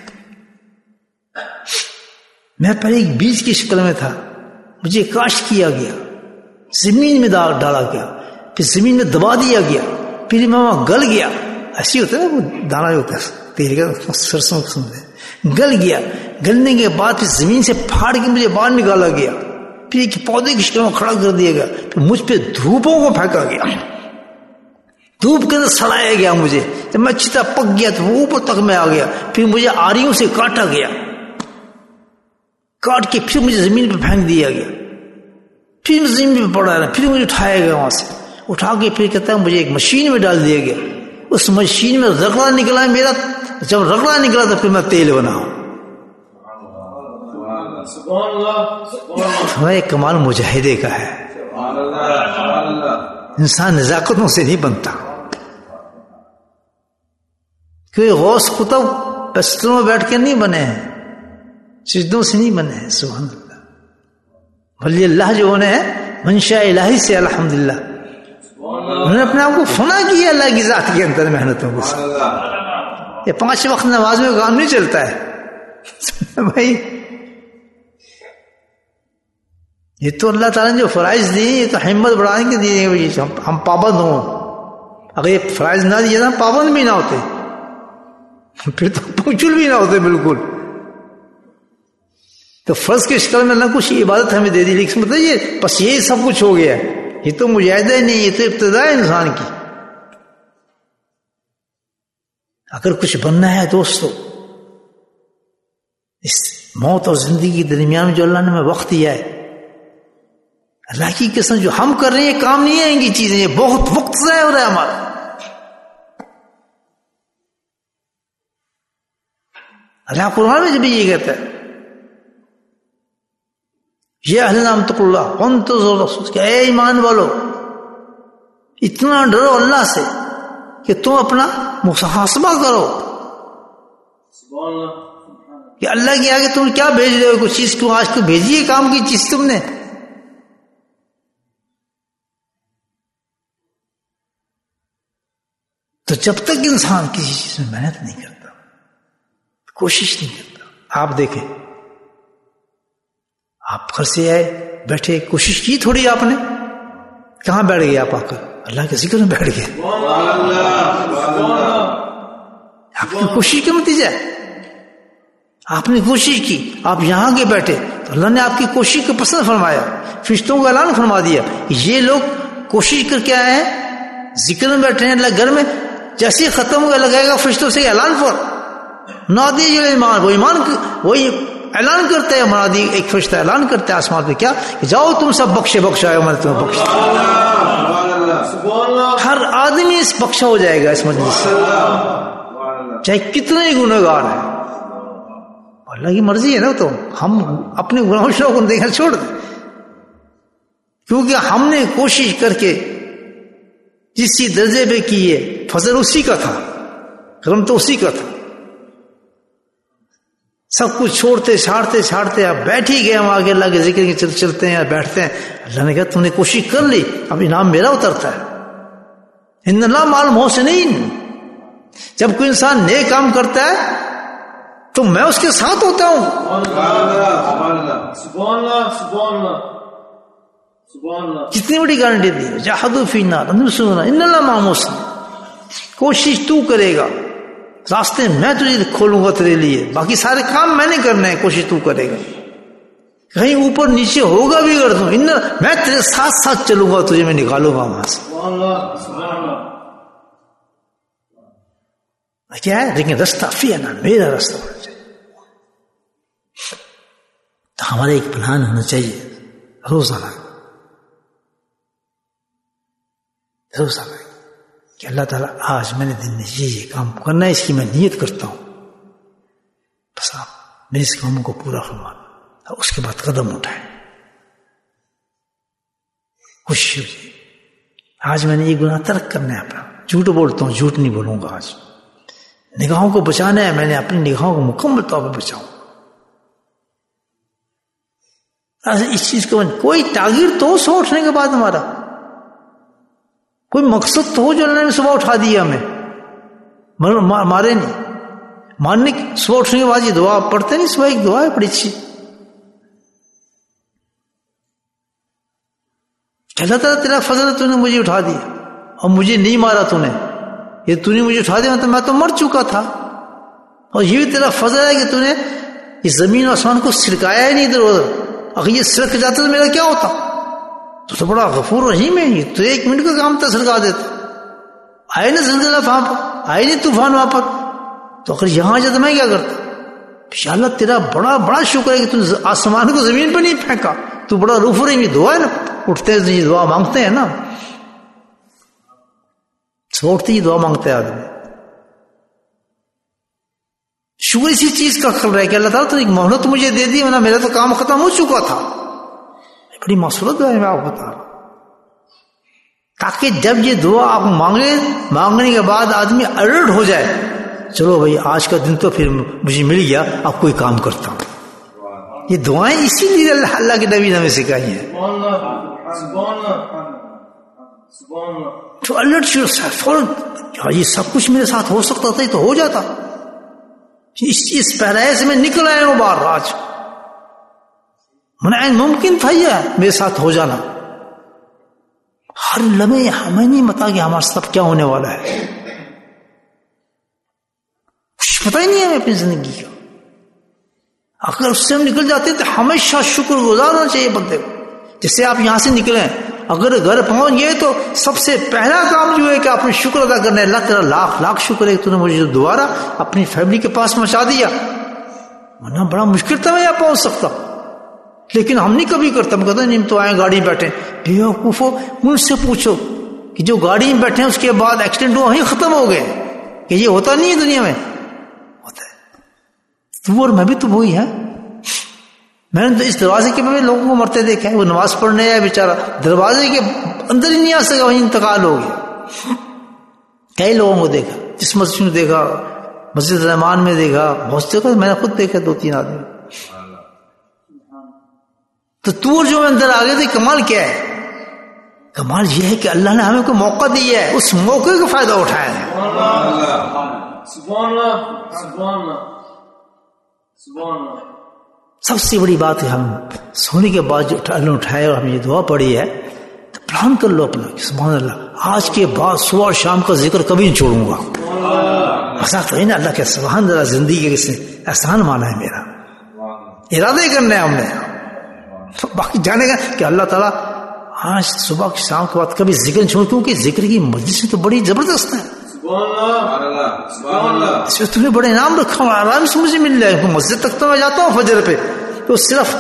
میں پہلے ایک بیج کی شکل میں تھا، مجھے کاشت کیا گیا، زمین میں ڈالا گیا، پھر زمین میں دبا دیا گیا، پھر میں وہاں گل گیا. ایسی ہوتا ہے نا، وہ دانا ہوتا ہے تیل کا، سرسوں قسم سے گل گیا. گلنے کے بعد پھر زمین سے پھاڑ کے مجھے باہر نکالا گیا، پھر ایک پودے کی شکل میں کھڑا کر دیا گیا، پھر مجھ پہ دھوپوں کو پھینکا گیا، دھوپ کے اندر سڑایا گیا مجھے. جب میں اچھی طرح پک گیا تو وہ اوپر تک میں آ گیا، پھر مجھے آریوں سے کاٹا گیا، کاٹ کے پھر مجھے زمین پہ پھینک دیا گیا، پھر زمین پہ پڑا رہا، پھر مجھے اٹھایا گیا وہاں سے، اٹھا کے پھر کہتا ہے مجھے ایک مشین میں ڈال دیا گیا. اس مشین میں رگڑا نکلا میرا، جب رگڑا نکلا تو پھر میں تیل بنا ہوں. ہمارے کمال مجاہدے کا ہے. انسان نزاکتوں سے نہیں بنتا. کیونکہ غوث قطب بستروں میں بیٹھ کے نہیں بنے ہیں, سجدوں سے نہیں بنے ہیں. سبحان اللہ. ولی اللہ جو ہونے ہیں منشاء الہی سے, الحمدللہ انہوں نے اپنے آپ کو فنا کیا اللہ کی ذات کے اندر محنتوں کے ساتھ. یہ پانچ وقت نماز میں کام نہیں چلتا ہے بھائی. یہ تو اللہ تعالیٰ نے جو فرائض دی, یہ تو ہمت بڑھانے کے دیے ہم پابند ہوں. اگر یہ فرائض نہ دیے تو پابند بھی نہ ہوتے, پھر تو پنکچل بھی نہ ہوتے بالکل. تو فرض کے شکل میں اللہ کچھ عبادت ہمیں دے دی, لیکن مطلب یہ بس یہ سب کچھ ہو گیا, یہ تو مجاہدہ نہیں, یہ تو ابتدا ہے انسان کی. اگر کچھ بننا ہے دوستو, اس موت اور زندگی کے درمیان میں جو اللہ نے ہمیں وقت دیا ہے, اللہ کی قسم جو ہم کر رہے ہیں یہ کام نہیں آئیں گی چیزیں, یہ بہت وقت ضائع ہو رہا ہے ہمارا. اللہ قرآن میں جب یہ کہتا ہے یہ اہل نام تق اللہ انتظر, کہ اے ایمان والو اتنا ڈرو اللہ سے کہ تم اپنا محاسبہ کرو کہ اللہ کے آگے تم کیا بھیج رہے ہو, کوئی چیز کیوں آج کو بھیجی ہے کام کی چیز تم نے. تو جب تک انسان کسی چیز میں محنت نہیں کرتا, کوشش نہیں کرتا. آپ دیکھیں, آپ گھر سے آئے بیٹھے, کوشش کی تھوڑی آپ نے, کہاں بیٹھ گئے آپ؟ آ کر اللہ کے ذکر میں بیٹھ گئے. آپ کی کوشش کا نتیجہ ہے, آپ نے کوشش کی, آپ یہاں کے بیٹھے تو اللہ نے آپ کی کوشش کو پسند فرمایا, فرشتوں کو اعلان فرما دیا کہ یہ لوگ کوشش کر کے آئے ہیں, ذکر میں بیٹھے ہیں اللہ گھر میں. جیسے ختم ہوا لگائے گا فرشتوں سے اعلان پر نادی جو ایمان, وہ ایمان وہی اعلان کرتے ہیں. منادی ایک فرشتہ اعلان کرتے ہیں آسمان پہ, کیا کہ جاؤ تم سب بخشے بخشا ہے, میں تمہیں بخش. ہر آدمی اس بخشا ہو جائے گا اس مجلس سے, چاہے کتنے ہی گنہگار ہیں. اللہ کی مرضی ہے نا, تو ہم اپنے گناہوں کو دیکھنا چھوڑ دیں, کیونکہ ہم نے کوشش کر کے جس درجے پہ کی ہے فضل اسی کا تھا, کرم تو اسی کا تھا. سب کچھ چھوڑتے چھاڑتے چھاڑتے اب بیٹھ ہی گئے ہم آگے اللہ کے ذکر کے چل چلتے ہیں, بیٹھتے ہیں. اللہ نے کہا تم نے کوشش کر لی, اب انعام میرا اترتا ہے. ان اللہ مع المحسنین, جب کوئی انسان نیک کام کرتا ہے تو میں اس کے ساتھ ہوتا ہوں. کتنی بڑی گارنٹی دی, جاہدوا فینا لنہدیننا ان اللہ مع المحسنین. کوشش تو کرے گا, راستے میں تجھے کھولوں گا تیرے لیے, باقی سارے کام میں نے کرنے ہیں, کوشش تو کرے گا. کہیں اوپر نیچے ہوگا بھی اگر تو ان میں تیرے ساتھ ساتھ چلوں گا, تجھے میں نکالوں گا وہاں سے. کیا ہے لیکن رستہ فی نا, میرا رستہ ہونا چاہیے. تو ہمارا ایک پلان ہونا چاہیے روزانہ روزانہ کہ اللہ تعالیٰ آج میں نے دن میں یہ یہ کام کرنا ہے, اس کی میں نیت کرتا ہوں, بس آپ میں اس کاموں کو پورا فرمانا, اس کے بعد قدم اٹھائیں. خوشی ہوئی آج میں نے یہ گناہ ترک کرنا ہے اپنا, جھوٹ بولتا ہوں جھوٹ نہیں بولوں گا. آج نگاہوں کو بچانا ہے, میں نے اپنی نگاہوں کو مکمل طور پہ بچاؤں. اس چیز کو کوئی تاغیر تو سو اٹھنے کے بعد ہمارا کوئی مقصد تو ہو جو اللہ نے صبح اٹھا دیا ہمیں, مارے نہیں ماننے کی. صبح اٹھنے کے بعد یہ دعا پڑھتے نہیں, صبح ایک دعا ہے بڑی اچھی, اللہ تعالیٰ تیرا فضل ہے, تو نے مجھے اٹھا دیا اور مجھے نہیں مارا تو نے, یہ تو نے مجھے اٹھا دیا تو میں تو مر چکا تھا, اور یہ بھی تیرا فضل ہے کہ تو نے اس زمین و آسمان کو سرکایا ہی نہیں ادھر ادھر. اگر یہ سرک جاتا تو میرا کیا ہوتا؟ تو تو بڑا غفور رحیم ہے, یہ تو ایک منٹ کا کام تھا سرکا دیتا. آئے نا زلزلہ وہاں پر, آئے نہیں طوفان وہاں پر, تو اگر یہاں آ جاتا میں کیا کرتا؟ انشاءاللہ تیرا بڑا بڑا شکر ہے کہ تو آسمان کو زمین پہ نہیں پھینکا, تو بڑا غفور رحیم. یہ دعا ہے نا, اٹھتے ہیں یہ دعا مانگتے ہیں نا, چھوڑتے ہی دعا مانگتے ہیں آدمی. شکر اسی چیز کا کر رہا ہے کہ اللہ تعالیٰ تو ایک مہلت مجھے دے دی, ورنہ میرا تو کام ختم ہو چکا تھا. بڑی معصورت ہے, میں آپ کو بتا رہا ہوں. تاکہ جب یہ دعا آپ مانگے مانگنے کے بعد آدمی الرٹ ہو جائے, چلو بھائی آج کا دن تو پھر مجھے مل گیا, اب کوئی کام کرتا ہوں. یہ دعائیں اسی لیے اللہ اللہ کے نبی نے ہمیں سکھائی ہیں. تو الرٹ فوراً یہ سب کچھ میرے ساتھ ہو سکتا تھا, یہ تو ہو جاتا. اس اس پیرائے سے میں نکل آیا ہوں باہر, آج منع ممکن تھا یہ میرے ساتھ ہو جانا. ہر لمحے ہمیں نہیں پتا کہ ہمارے ساتھ کیا ہونے والا ہے, کچھ پتہ ہی نہیں ہے ہمیں اپنی زندگی کا. اگر اس سے ہم نکل جاتے ہیں تو ہمیشہ شکر گزار ہونا چاہیے بندے کو. جیسے آپ یہاں سے نکلیں, اگر گھر پہنچ گئے تو سب سے پہلا کام جو ہے کہ آپ نے شکر ادا کرنا ہے. اللہ تعالیٰ لاکھ لاکھ شکر ہے کہ تو نے مجھے دوبارہ اپنی فیملی کے پاس پہنچا دیا, ورنہ بڑا مشکل تھا میں یہاں پہنچ سکتا. لیکن ہم نہیں کبھی کرتا, ہم کہتے ہیں نہیں تو آئے گاڑی میں بیٹھے. بیوقوفو, مجھ سے پوچھو کہ جو گاڑی میں بیٹھے اس کے بعد ایکسیڈنٹ ہوا وہیں ختم ہو گئے, کہ یہ ہوتا نہیں ہے دنیا میں؟ ہوتا ہے. تو اور میں بھی تو وہی ہے. میں نے تو اس دروازے کے میں لوگوں کو مرتے دیکھا ہے. وہ نماز پڑھنے آیا بیچارہ, دروازے کے اندر ہی نہیں آ سکا, وہیں انتقال ہو گیا. کئی لوگوں کو دیکھا, جس مسجد میں دیکھا, مسجد رحمان میں دیکھا, بہت جگہ میں نے خود دیکھا دو تین آدمی. تو تو جو اندر آ گئے تھے, کمال کیا ہے؟ کمال یہ ہے کہ اللہ نے ہمیں کوئی موقع دیا ہے, اس موقع کا فائدہ اٹھایا ہے. سبحان اللہ, سبحان اللہ, سبحان اللہ. سب سے بڑی بات ہے ہم سونے کے بعد جو اللہ اٹھائے اور ہمیں یہ دعا پڑھی ہے, تو پلان کر لو اپنا کہ سبحان اللہ آج کے بعد صبح اور شام کا ذکر کبھی نہیں چھوڑوں گا. ایسا تو نا اللہ کے سبحان اللہ زندگی کے سے احسان مانا ہے میرا, ارادے کرنا ہے ہم نے. باقی جانے گا کہ اللہ تعالیٰ آج صبح کی شام کے بعد کبھی ذکر چھوڑ, کیونکہ ذکر کی مجلس تو بڑی زبردست ہے. اس میں تمہیں بڑے انعام رکھا ہوں, آرام سے مجھے مل جائے. مسجد تک تو میں جاتا ہوں فجر پہ, تو صرف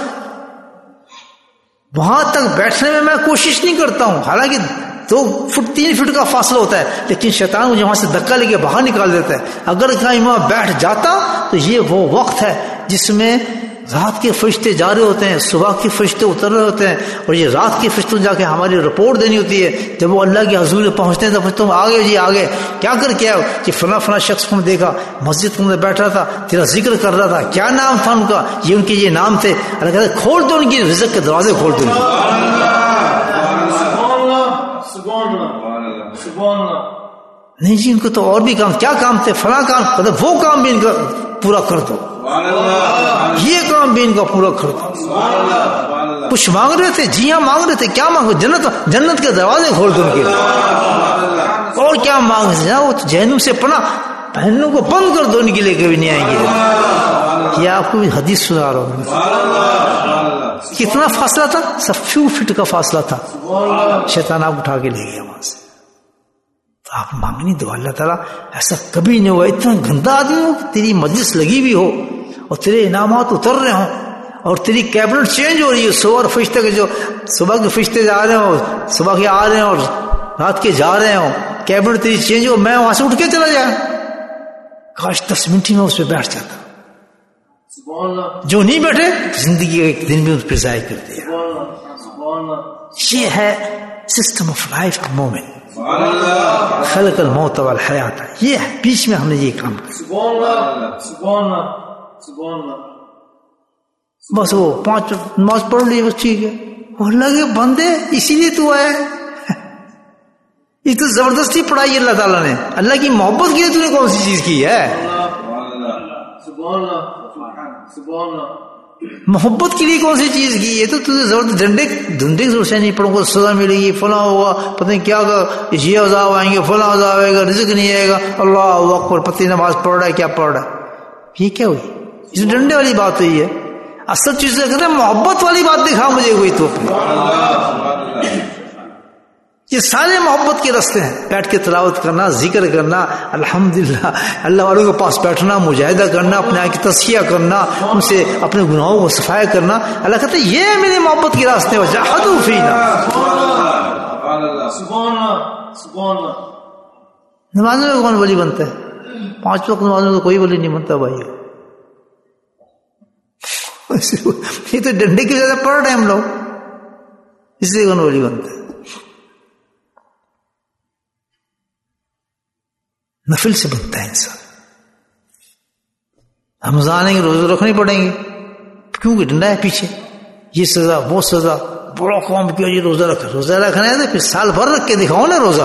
وہاں تک بیٹھنے میں میں کوشش نہیں کرتا ہوں, حالانکہ دو فٹ تین فٹ کا فاصلہ ہوتا ہے, لیکن شیطان مجھے وہاں سے دھکا لے کے باہر نکال دیتا ہے. اگر کہیں وہاں بیٹھ جاتا تو یہ وہ وقت ہے جس میں رات کے فرشتے جا رہے ہوتے ہیں, صبح کے فرشتے اتر رہے ہوتے ہیں, اور یہ رات کے فرشتوں جا کے ہماری رپورٹ دینی ہوتی ہے. جب وہ اللہ کے حضور پہنچتے ہیں تو تم آگے جی آگے کیا کر کے آؤ, کہ فلاں فلاں شخص کو دیکھا مسجد میں بیٹھا تھا, تیرا ذکر کر رہا تھا, کیا نام تھا ان کا, یہ ان کے یہ نام تھے. اللہ کہتے ہیں کھول دو ان کی رزق کے دروازے, کھول دو. نہیں جی ان کو تو اور بھی کام, کیا کام تھے, فلاں کام, کہتے وہ کام بھی ان کا پورا کر دو, یہ کام بھی ان کا پورا کر دو. کچھ مانگ رہے تھے, جی ہاں مانگ رہے تھے, کیا مانگو, جنت جنت کے دروازے کھول دو ان کے, اور کیا مانگ رہے تھے, وہ جہنم سے پناہ, پہنوں کو بند کر دو, ان کے لیے کبھی نہیں آئیں گے. یہ آپ کو حدیث سنا رہا ہوں. کتنا فاصلہ تھا, سب فیو فٹ کا فاصلہ تھا, شیطان آپ اٹھا کے لے گیا وہاں سے. تو آپ مانگنی دو, اللہ تعالیٰ ایسا کبھی نہیں ہوا اتنا گندا آدمی ہو کہ تیری مجلس لگی ہوئی ہو اور تیرے انعامات اتر رہے ہوں, اور تیری کیبنٹ چینج ہو رہی ہے. صبح فرشتے کے جو صبح کے فرشتے جا رہے ہوں, صبح کے آ رہے ہیں اور رات کے جا رہے ہوں, کیبنٹ تیری چینج ہو, میں وہاں سے اٹھ کے چلا جائے, کاش دس منٹ ہی میں اس پہ بیٹھ جاتا. جو نہیں بیٹھے زندگی کا ایک دن بھی اس پہ ضائع کر دیا. یہ ہے سسٹم آف لائف کا مومنٹ, خلق الموت والحیات, یہ ہے بیچ میں ہم نے یہ کام کیا. بس وہ پانچ نماز پڑھ لی, بس ٹھیک ہے. وہ اللہ کے بندے اسی لیے تو آئے, یہ تو زبردستی پڑھائی اللہ تعالیٰ نے. اللہ کی محبت کے لیے تو نے کون سی چیز کی ہے, محبت کے لیے کون سی چیز کی ہے. تو تجھے زبردست ڈنڈے ڈنڈے زور سے نہیں پڑھوں گا سزا ملے گی, فلاں ہوگا, پتہ نہیں کیا یہ عذاب آئیں گے, فلاں عذاب آئے گا, رزق نہیں آئے گا, اللہ اکبر, پتہ نماز پڑھ رہا ہے کیا پڑھ رہا ہے. یہ کیا ہوئی, اس ڈنڈے والی بات ہوئی ہے. اصل چیز کہتے ہیں محبت والی بات دکھا مجھے کوئی تو اپنی. یہ سارے محبت کے راستے ہیں, بیٹھ کے تلاوت کرنا, ذکر کرنا, الحمدللہ اللہ والوں کے پاس بیٹھنا, مجاہدہ کرنا, اپنے آپ کی تزکیہ کرنا, ان سے اپنے گناہوں کو صفائی کرنا. اللہ کہتے ہیں یہ میرے محبت کے راستے ہیں. وجاہدوا فینا, نماز میں کون ولی بنتا ہے, پانچ وقت نماز میں تو کوئی ولی نہیں بنتا بھائی. یہ تو ڈنڈے کی زیادہ پڑھ رہے ہیں ہم لوگ, اس لیے کون ولی بنتا ہے. نفل سے بنتا ہے انسان. رمضان ہے کہ روزے رکھنے پڑیں گے کیونکہ ڈنڈا ہے پیچھے، یہ سزا وہ سزا، بڑا کام کیا یہ روزہ رکھا. روزہ رکھنا ہے تو پھر سال بھر رکھ کے دکھاؤ نا روزہ.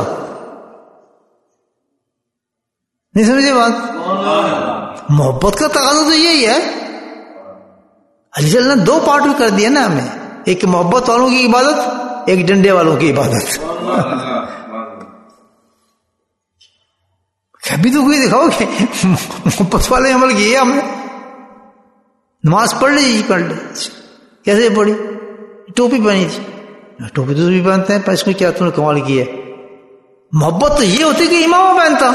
نہیں سمجھے بات؟ محبت کا تقاضا تو یہی ہے. اللہ نے دو پارٹ بھی کر دیا نا ہمیں، ایک محبت والوں کی عبادت، ایک ڈنڈے والوں کی عبادت. کبھی تو کوئی دکھاؤ کہ محبت والے عمل کیے ہم نے. نماز پڑھ لی جی، پڑھ لی. کیسے پڑھی؟ ٹوپی پہنی تھی. ٹوپی تو بھی پہنتے ہیں پر اس میں کیا تم نے کمال کی ہے. محبت تو یہ ہوتی کہ امام پہنتا.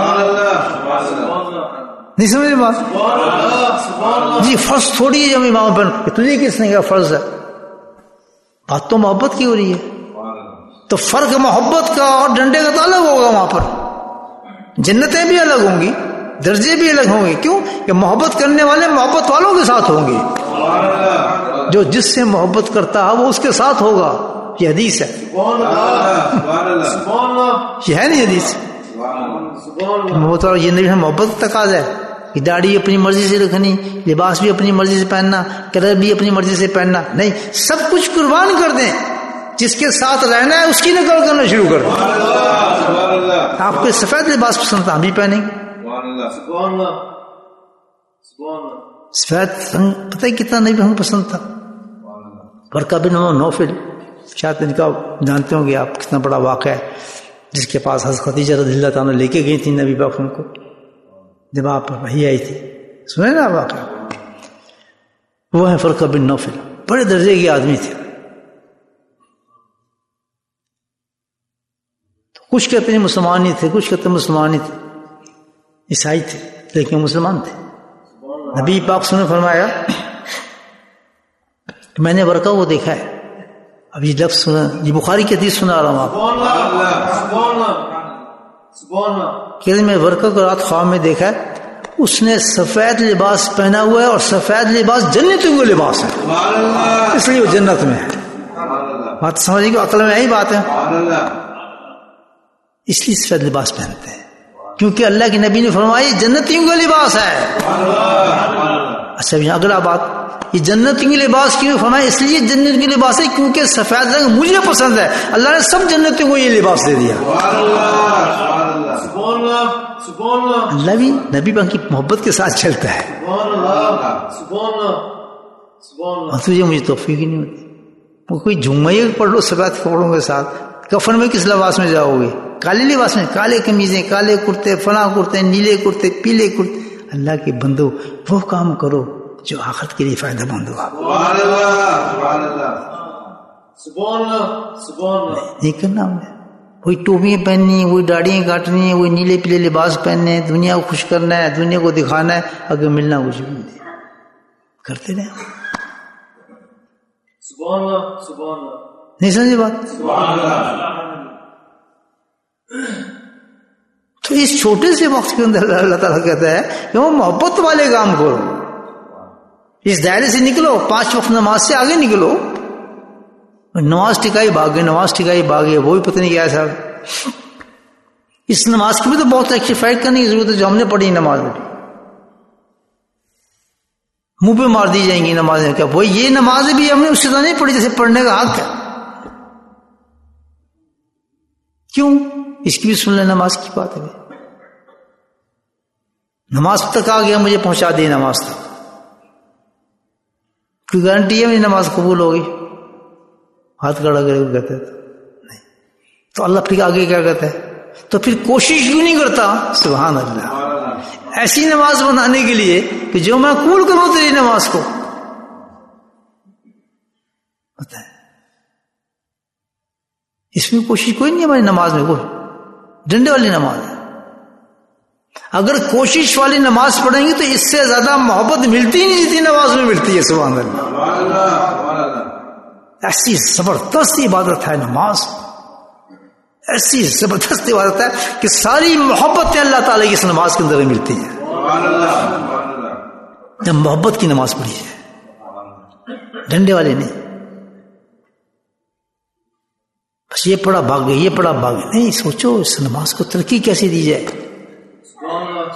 نہیں سمجھ بات؟ جی فرض تھوڑی ہے جب امام پہن، تجھے کس نے کہا فرض ہے؟ بات تو محبت کی ہو رہی ہے. تو فرق محبت کا اور ڈنڈے کا تو الگ ہوگا. وہاں پر جنتیں بھی الگ ہوں گی، درجے بھی الگ ہوں گے. کیوں کہ محبت کرنے والے محبت والوں کے ساتھ ہوں گے. جو جس سے محبت کرتا ہے وہ اس کے ساتھ ہوگا. یہ حدیث ہے. یہ ہے نہیں حدیث؟ محبت والا یہ نہیں محبت تقاضا ہے کہ داڑھی اپنی مرضی سے رکھنی، لباس بھی اپنی مرضی سے پہننا، کلر بھی اپنی مرضی سے پہننا. نہیں، سب کچھ قربان کر دیں. جس کے ساتھ رہنا ہے اس کی نقل کرنا شروع کر دیں. آپ کو سفید لباس پسند تھا، ہم بھی پہنیں گے. سفید رنگ پتہ ہے کتنا نہیں ہمیں پسند تھا. ورقہ بن نوفل، شاید ان کا جانتے ہوں گے آپ، کتنا بڑا واقعہ ہے، جس کے پاس حضرت خدیجہ رضی اللہ تعالیٰ لے کے گئی تھی نبی پاک کو جب آپ وحی آئی تھی. سنے نا واقعہ؟ وہ ہے ورقہ بن نوفل، بڑے درجے کے آدمی تھے. کچھ کہتے ہیں مسلمان ہی تھے، کچھ کہتے ہیں مسلمان ہی تھے، عیسائی تھے لیکن مسلمان تھے. نبی پاک صلی اللہ علیہ وسلم نے فرمایا کہ میں نے ورقہ کو دیکھا ہے. اب یہ لفظ سنا، یہ بخاری کی حدیث سنا رہا ہوں آپ کہ میں ورقہ کو رات خواب میں دیکھا ہے. اس نے سفید لباس پہنا ہوا ہے اور سفید لباس جنتوں کا لباس ہے، اس لیے وہ جنت میں ہے. بات سمجھے کہ عقل میں یہی بات ہے. اس لیے سفید لباس پہنتے ہیں کیونکہ اللہ کے نبی نے فرمایا جنتیوں کا لباس ہے. اچھا اگلا بات، یہ جنتیوں کے لباس کیوں فرمایا؟ اس لیے جنت کے لباس ہے کیونکہ سفید رنگ مجھے پسند ہے. اللہ نے سب جنتیوں کو یہ لباس دے دیا. اللہ بھی نبی کی محبت کے ساتھ چلتا ہے. اور تجھے مجھے توفیق ہی نہیں ہوتی. وہ کوئی جمعہ پڑھ لو سفید کپڑوں کے ساتھ، کفن میں کس لباس میں جاؤ گے؟ کالے لباس میں، کالے قمیضیں، کالے کرتے، فلاں کرتے، نیلے کرتے، پیلے کرتے. اللہ کے بندو وہ کام کرو جو آخرت کے لیے فائدہ مند ہو. نہیں کرنا ہم نے وہی ٹوپیاں پہننی، وہی داڑیاں کاٹنی، وہی نیلے پیلے لباس پہننے، دنیا کو خوش کرنا ہے، دنیا کو دکھانا ہے، اگر ملنا کچھ بھی نہیں کرتے رہے. نہیں سمجھے بات؟ تو اس چھوٹے سے وقت کے اندر اللہ تعالیٰ کہتا ہے کہ وہ محبت والے کام کرو. اس دائرے سے نکلو، پانچ وقت نماز سے آگے نکلو. نماز ٹکائی بھاگے، نماز ٹکائی بھاگے، وہ بھی پتہ نہیں کیا ہے. اس نماز کی بھی تو بہت ایکٹیفائڈ کرنے کی ضرورت ہے جو ہم نے پڑھی نماز میں. منہ پہ مار دی جائیں گی نمازیں. کیا وہ یہ نماز بھی ہم نے اس سے تو نہیں پڑھی جیسے پڑھنے کا حق ہے. کیوں؟ اس کی بھی سن لیں، نماز کی بات ہے. نماز تک آ گیا، مجھے پہنچا دی نماز تک، کوئی گارنٹی ہے میری نماز قبول ہوگی؟ ہاتھ کھڑا کرے کو کہتے نہیں. تو اللہ پھر آگے کیا کہتا ہے؟ تو پھر کوشش کیوں نہیں کرتا؟ سبحان اللہ، ایسی نماز بنانے کے لیے کہ جو میں قبول کروں تیری نماز کو. پتہ ہے اس میں کوشش کوئی نہیں ہے ہماری نماز میں. کوئی ڈنڈے والی نماز ہے. اگر کوشش والی نماز پڑھیں گے تو اس سے زیادہ محبت ملتی نہیں جتنی نماز میں ملتی ہے. سبحان اللہ، ایسی زبردست عبادت ہے نماز، ایسی زبردست عبادت ہے کہ ساری محبتیں اللہ تعالیٰ کی اس نماز کے اندر ملتی ہیں جب محبت کی نماز پڑھی ہے، ڈنڈے والی نہیں. بس یہ پڑھا بھاگ گئے، یہ پڑھا بھاگ گئے. نہیں، سوچو اس نماز کو ترقی کیسے دی جائے.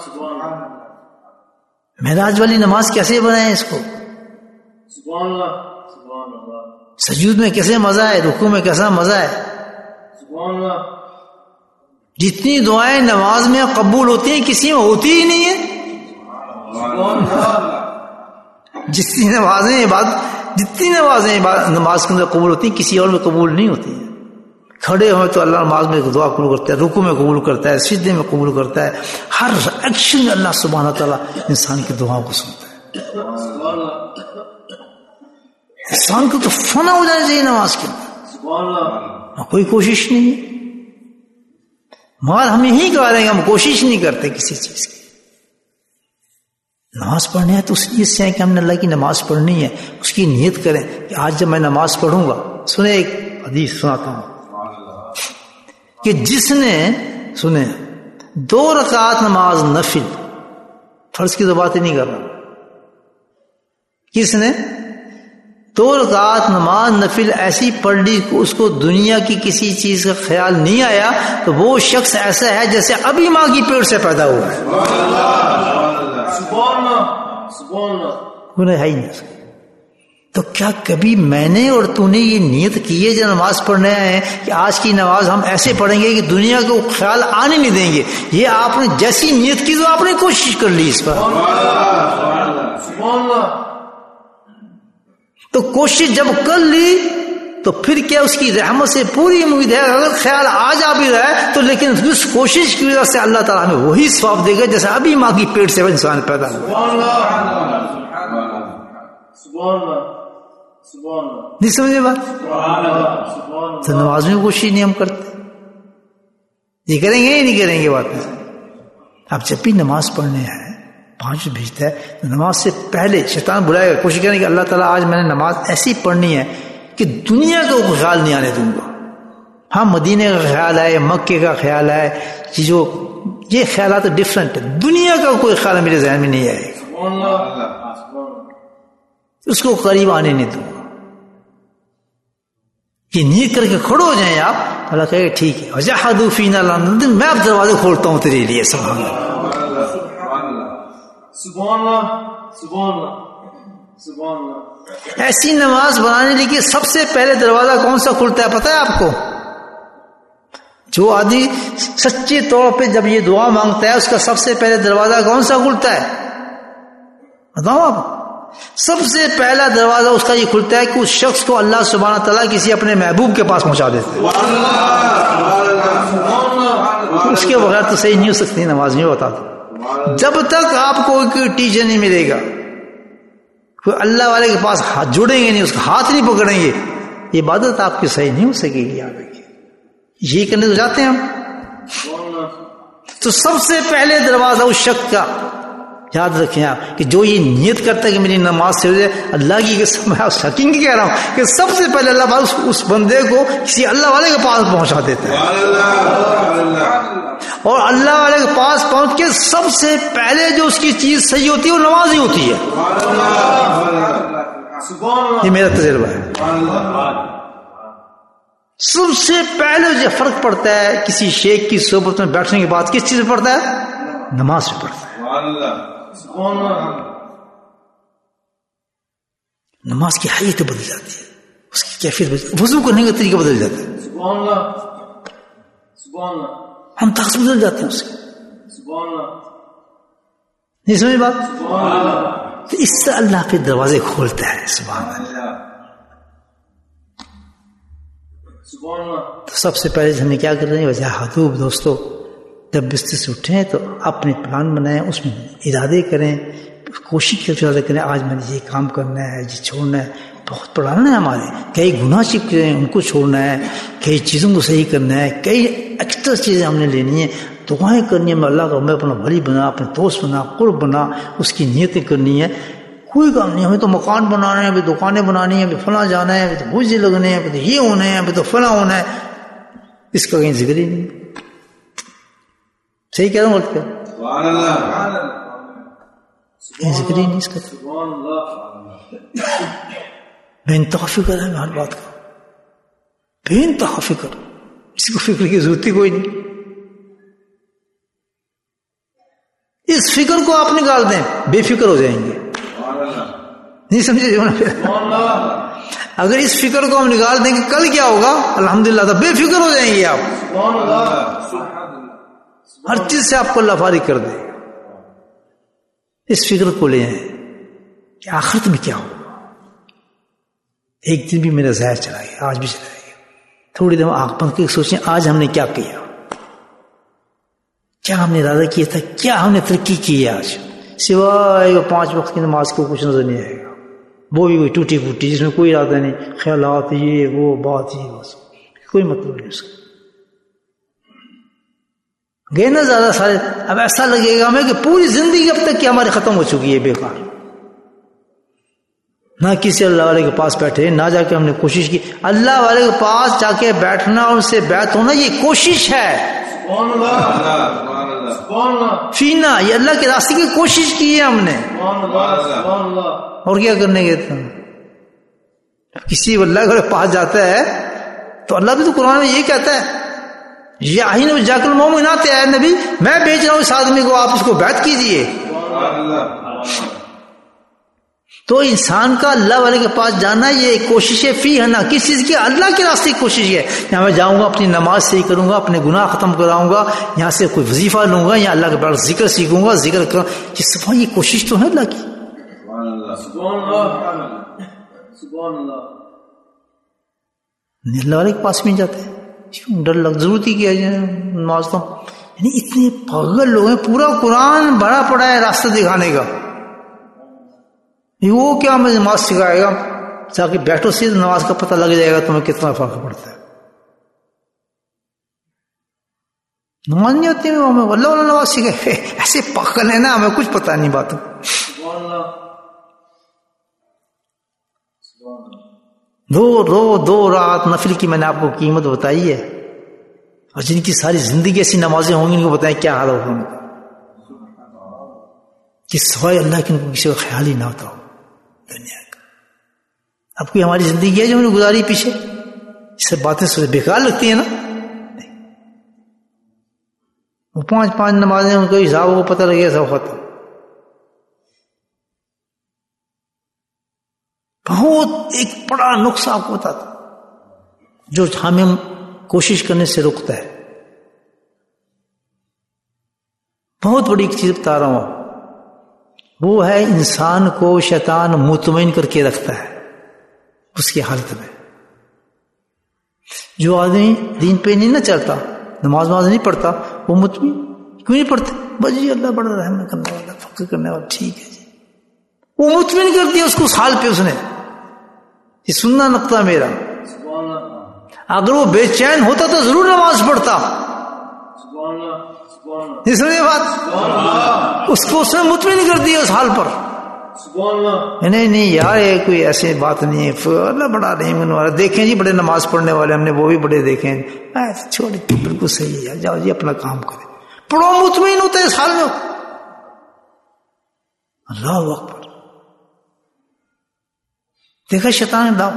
سبحان اللہ معراج والی نماز کیسے بنائے اس کو؟ سبحان اللہ سبحان اللہ سجود میں کیسے مزہ ہے، رکوع میں کیسا مزہ ہے. سبحان اللہ جتنی دعائیں نماز میں قبول ہوتی ہیں کسی میں ہوتی ہی نہیں ہے. سبحان اللہ جتنی نمازیں عبادت جتنی نمازیں نماز کے اندر قبول ہوتی ہیں کسی اور میں قبول نہیں ہوتی ہیں. کھڑے ہوئے تو اللہ نماز میں دعا قبول کرتا ہے، رکوع میں قبول کرتا ہے، سجدے میں قبول کرتا ہے، ہر ایکشن میں اللہ سبحانہ تعالیٰ انسان کی دعاؤں کو سنتا ہے. سبحان اللہ انسان کو تو فنا ہو جانا چاہیے نماز کے اندر، سبحان اللہ کوئی کوشش نہیں ہے. مگر ہم یہی کہہ رہے ہیں ہم کوشش نہیں کرتے کسی چیز کی. نماز پڑھنی ہے تو اس نیت سے ہے کہ ہم نے اللہ کی نماز پڑھنی ہے، اس کی نیت کریں کہ آج جب میں نماز پڑھوں گا. سنیں ایک حدیث سناتا ہوں کہ جس نے سنیں دو رکعت نماز نفل، فرض کی تو بات ہی نہیں کر رہا، کس نے دو رکعت نماز نفل ایسی پڑھ لی کہ اس کو دنیا کی کسی چیز کا خیال نہیں آیا تو وہ شخص ایسا ہے جیسے ابھی ماں کی پیٹ سے پیدا ہوا ہے. سبحان اللہ سبحان اللہ انہیں ہے ہی نہیں. تو کیا کبھی میں نے اور تو نے یہ نیت کی ہے جو نماز پڑھنے آئے ہیں کہ آج کی نماز ہم ایسے پڑھیں گے کہ دنیا کو خیال آنے نہیں دیں گے؟ یہ آپ نے جیسی نیت کی تو آپ نے کوشش کر لی اس پر. سبحان اللہ تو کوشش جب کر لی تو پھر کیا اس کی رحمت سے پوری امید ہے. اگر خیال آ جا بھی رہا ہے تو لیکن اس کوشش کی وجہ سے اللہ تعالیٰ ہمیں وہی ثواب دے گا جیسے ابھی ماں کی پیٹ سے وہ انسان پیدا ہوا. سبحان اللہ سبحان اللہ سبحان اللہ نہیں سمجھے بات؟ سبحان اللہ سبحان تو نماز میں کوشش نہیں ہم کرتے. یہ کریں گے یا نہیں کریں گے بات میں؟ اب جب بھی نماز پڑھنے آئے پانچ بھیجتا ہے تو نماز سے پہلے شیطان بلائے گا، کوشش کریں کہ اللہ تعالیٰ آج میں نے نماز ایسی پڑھنی ہے کہ دنیا کا کوئی خیال نہیں آنے دوں گا. ہاں مدینے کا خیال ہے، مکے کا خیال ہے، جو یہ خیالات ڈفرینٹ ہے، دنیا کا کوئی خیال میرے ذہن میں نہیں آئے گا، اس کو قریب آنے نہیں دوں گا. یہ نیت کر کے کھڑے ہو جائیں آپ، اللہ کہے گا ٹھیک ہے وجحدوا فینا لعنۃ، میں اب دروازے کھولتا ہوں تیرے لیے. سبحان اللہ سبحان اللہ سبحان اللہ سبحان اللہ. ایسی نماز بنانے کے سب سے پہلے دروازہ کون سا کھلتا ہے پتہ ہے آپ کو؟ جو آدمی سچے طور پہ جب یہ دعا مانگتا ہے اس کا سب سے پہلے دروازہ کون سا کھلتا ہے بتاؤ آپ؟ سب سے پہلا دروازہ اس کا یہ کھلتا ہے کہ اس شخص کو اللہ سبحانہ تعالیٰ کسی اپنے محبوب کے پاس پہنچا دیتے ہیں. اس کے بغیر تو صحیح نہیں ہو سکتی نماز. نہیں بتا دو جب تک آپ کو کوئی ٹیچر نہیں ملے گا، کوئی اللہ والے کے پاس ہاتھ جوڑیں گے نہیں، اس کا ہاتھ نہیں پکڑیں گے، یہ عبادت آپ کی صحیح نہیں ہو سکے گی. یاد رکھیے یہی کرنے تو جاتے ہیں ہم. تو سب سے پہلے دروازہ اس شخص کا یاد رکھیں آپ کہ جو یہ نیت کرتا ہے کہ میری نماز سے ہو جائے، اللہ کی قسم میں شکینگ کہہ رہا ہوں کہ سب سے پہلے اللہ پاک اس بندے کو کسی اللہ والے کے پاس پہنچا دیتا ہے. اور اللہ والے کے پاس پہنچ کے سب سے پہلے جو اس کی چیز صحیح ہوتی ہے وہ نماز ہی ہوتی ہے. یہ میرا تجربہ ہے. سب سے پہلے جو فرق پڑتا ہے کسی شیخ کی صحبت میں بیٹھنے کے بعد کس چیز سے پڑتا ہے؟ نماز سے پڑتا ہے. نماز کی حیت بدل جاتی ہے، اس کی کیفیت بدل، وضو کرنے کا طریقہ بدل جاتا ہے. ہم طاقت بدل جاتے ہیں اس کی. نہیں سمجھ بات؟ تو اس سے اللہ پہ دروازے کھولتا ہے. سبحان اللہ. تو سب سے پہلے ہمیں کیا کر رہے ہیں؟ وجہ حدوب دوستو، جب بستر سے اٹھیں تو اپنے پلان بنائیں، اس میں ارادے کریں، کوشش ارادے کریں آج میں نے یہ کام کرنا ہے، یہ چھوڑنا ہے. بہت پڑھانا ہے ہمارے، کئی گناہ چپکے ہیں ان کو چھوڑنا ہے، کئی چیزوں کو صحیح کرنا ہے، کئی ایکسٹرا چیزیں ہم نے لینی ہیں، دعائیں کرنی ہے. میں اللہ کا میں اپنا بھلی بنا، اپنے دوست بنا، قرب بنا، اس کی نیتیں کرنی ہے. کوئی کام نہیں، ہمیں تو مکان بنانا ہے، ابھی دکانیں بنانی ہیں، ابھی فلاں جانا ہے، ابھی تو بوجھے لگنے ہیں، ابھی تو یہ ہونا ہے، ابھی تو فلاں ہونا ہے. اس کا کہیں ذکر ہی نہیں. صحیح کہہ رہا ہوں؟ کیا کہیں ذکر ہی نہیں اس کا. بے انتہا فکر ہے ہر بات کا، بے انتہا فکر، اس کو فکر کی ضرورت ہی کوئی نہیں. اس فکر کو آپ نکال دیں، بے فکر ہو جائیں گے. نہیں سمجھے جو نا؟ اگر اس فکر کو ہم نکال دیں کہ کل کیا ہوگا، الحمدللہ تو بے فکر ہو جائیں گے آپ. ہر چیز سے آپ کو اللہ فارغ کر دے. اس فکر کو لے آئیں کہ آخرت میں کیا ہوگا. ایک دن بھی میرا ضائع چلا گیا، آج بھی چلا گیا. تھوڑی دیر آنکھ بند کر کے سوچیں آج ہم نے کیا کیا، کیا ہم نے ارادہ کیا تھا، کیا ہم نے ترقی کی ہے آج، سوائے پانچ وقت کی نماز کو کچھ نظر نہیں آئے گا. وہ بھی کوئی ٹوٹی پھوٹی جس میں کوئی ارادہ نہیں، خیالات یہ وہ بات یہ بس، کوئی مطلب نہیں اس کا. گئے نا زیادہ سارے. اب ایسا لگے گا ہمیں کہ پوری زندگی اب تک کی ہماری ختم ہو چکی ہے بیکار. نہ کسی اللہ والے کے پاس بیٹھے، نہ جا کے ہم نے کوشش کی. اللہ والے کے پاس جا کے بیٹھنا اور ان سے بیعت ہونا یہ کوشش ہے. فینا، یہ اللہ کے راستے کی کوشش کی ہے ہم نے. اور کیا کرنے گئے تھے؟ کسی اللہ کے پاس جاتا ہے تو اللہ بھی تو قرآن میں یہ کہتا ہے یاہین جاکل مومنات، اے نبی میں بھیج رہا ہوں اس آدمی کو، آپ اس کو بیعت کیجئے. تو انسان کا اللہ والے کے پاس جانا یہ ایک کوشش ہے. فی ہے نا کس چیز کی؟ اللہ کے راستے کی کوشش ہے. یہاں میں جاؤں گا اپنی نماز صحیح کروں گا، اپنے گناہ ختم کراؤں گا، یہاں سے کوئی وظیفہ لوں گا، یہاں اللہ کے بارے ذکر سیکھوں گا، ذکر کروں. یہ صفا یہ کوشش تو ہے اللہ کی. اللہ والے کے پاس میں جاتے ہیں ڈر لگ ضرورت ہی کیا جائے نماز تو. یعنی اتنے پاگل لوگ ہیں، پورا قرآن بھرا پڑا ہے راستہ دکھانے کا. وہ کیا ہمیں نماز سکھائے گا؟ جا کے بیٹھو سی نماز کا پتہ لگ جائے گا تمہیں کتنا فرق پڑتا ہے. نماز نہیں ہوتی ہمیں اللہ اللہ نماز سکھائے. ایسے پاگل ہے نا، ہمیں کچھ پتہ نہیں باتوں. دو رو دو رات نفل کی میں نے آپ کو قیمت بتائی ہے، اور جن کی ساری زندگی ایسی نمازیں ہوں گی ان کو بتائیں کیا حال ہوگا ان کا، کہ سوائے اللہ کے ان کو کسی کا خیال ہی نہ ہوتا ہو دنیا کا. اب کوئی ہماری زندگی ہے جو ہم نے گزاری پیچھے، یہ سب باتیں سب بیکار لگتی ہیں نا. وہ پانچ پانچ نمازیں ان کو حساب کو پتہ لگے سب ختم. بہت ایک بڑا نقصہ آپ کو بتاتا جو ہمیں کوشش کرنے سے روکتا ہے. بہت بڑی ایک چیز بتا رہا ہوں، وہ ہے انسان کو شیطان مطمئن کر کے رکھتا ہے اس کی حالت میں. جو آدمی دین پہ نہیں نہ چلتا، نماز نماز نہیں پڑھتا، وہ مطمئن کیوں نہیں پڑھتے؟ بس جی اللہ بڑا رحم کرنے والا، فقر کرنے والا، ٹھیک ہے جی. وہ مطمئن کر دیا اس کو اس حال پہ. اس نے یہ سننا نقطہ میرا، اگر وہ بے چین ہوتا تو ضرور نماز پڑھتا. یہ سمجھے بات؟ اس کو اس نے مطمئن کر دیا اس حال پر. نہیں نہیں یار یہ کوئی ایسے بات نہیں ہے، اللہ بڑا رحم کرنے والا. دیکھیں جی بڑے نماز پڑھنے والے ہم نے وہ بھی بڑے دیکھے ہیں. چھوڑ بالکل صحیح ہے، جاؤ جی اپنا کام کرے. پڑھو مطمئن ہوتا ہے اس حال میں. اللہ اکبر. دیکھا شیطان داؤ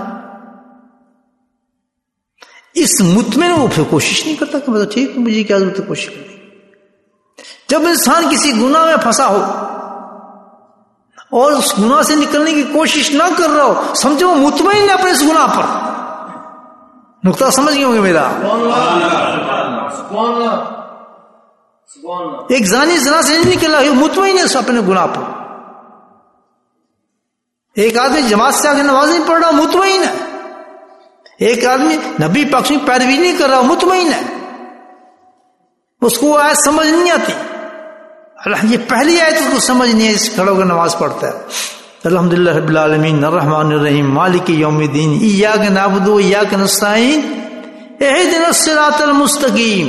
اس مطمئن وہ پھر کوشش نہیں کرتا کہ مطلب ٹھیک مجھے کیا ضرورت ہے کوشش کرنے. جب انسان کسی گناہ میں پھنسا ہو اور اس گناہ سے نکلنے کی کوشش نہ کر رہا ہو، سمجھو وہ مطمئن ہے اپنے اس گناہ پر. نقطہ سمجھ گئے ہوں گے میرا. ایک زانی زنا سے نہیں نکلا، مطمئن ہے اپنے گناہ پر. ایک آدمی جماعت سے آگے نماز نہیں پڑھ رہا، مطمئن ہے. ایک آدمی نبی پاک کی پیروی نہیں کر رہا، مطمئن ہے. اس کو آیت سمجھ نہیں آتی، یہ پہلی آیت اس کو سمجھ نہیں ہے، اس کھڑا ہو کر نماز پڑھتا ہے. الحمدللہ رب العالمین الرحمن الرحیم مالک یوم الدین ایاک نعبد و ایاک نستعین اہدنا الصراط المستقیم.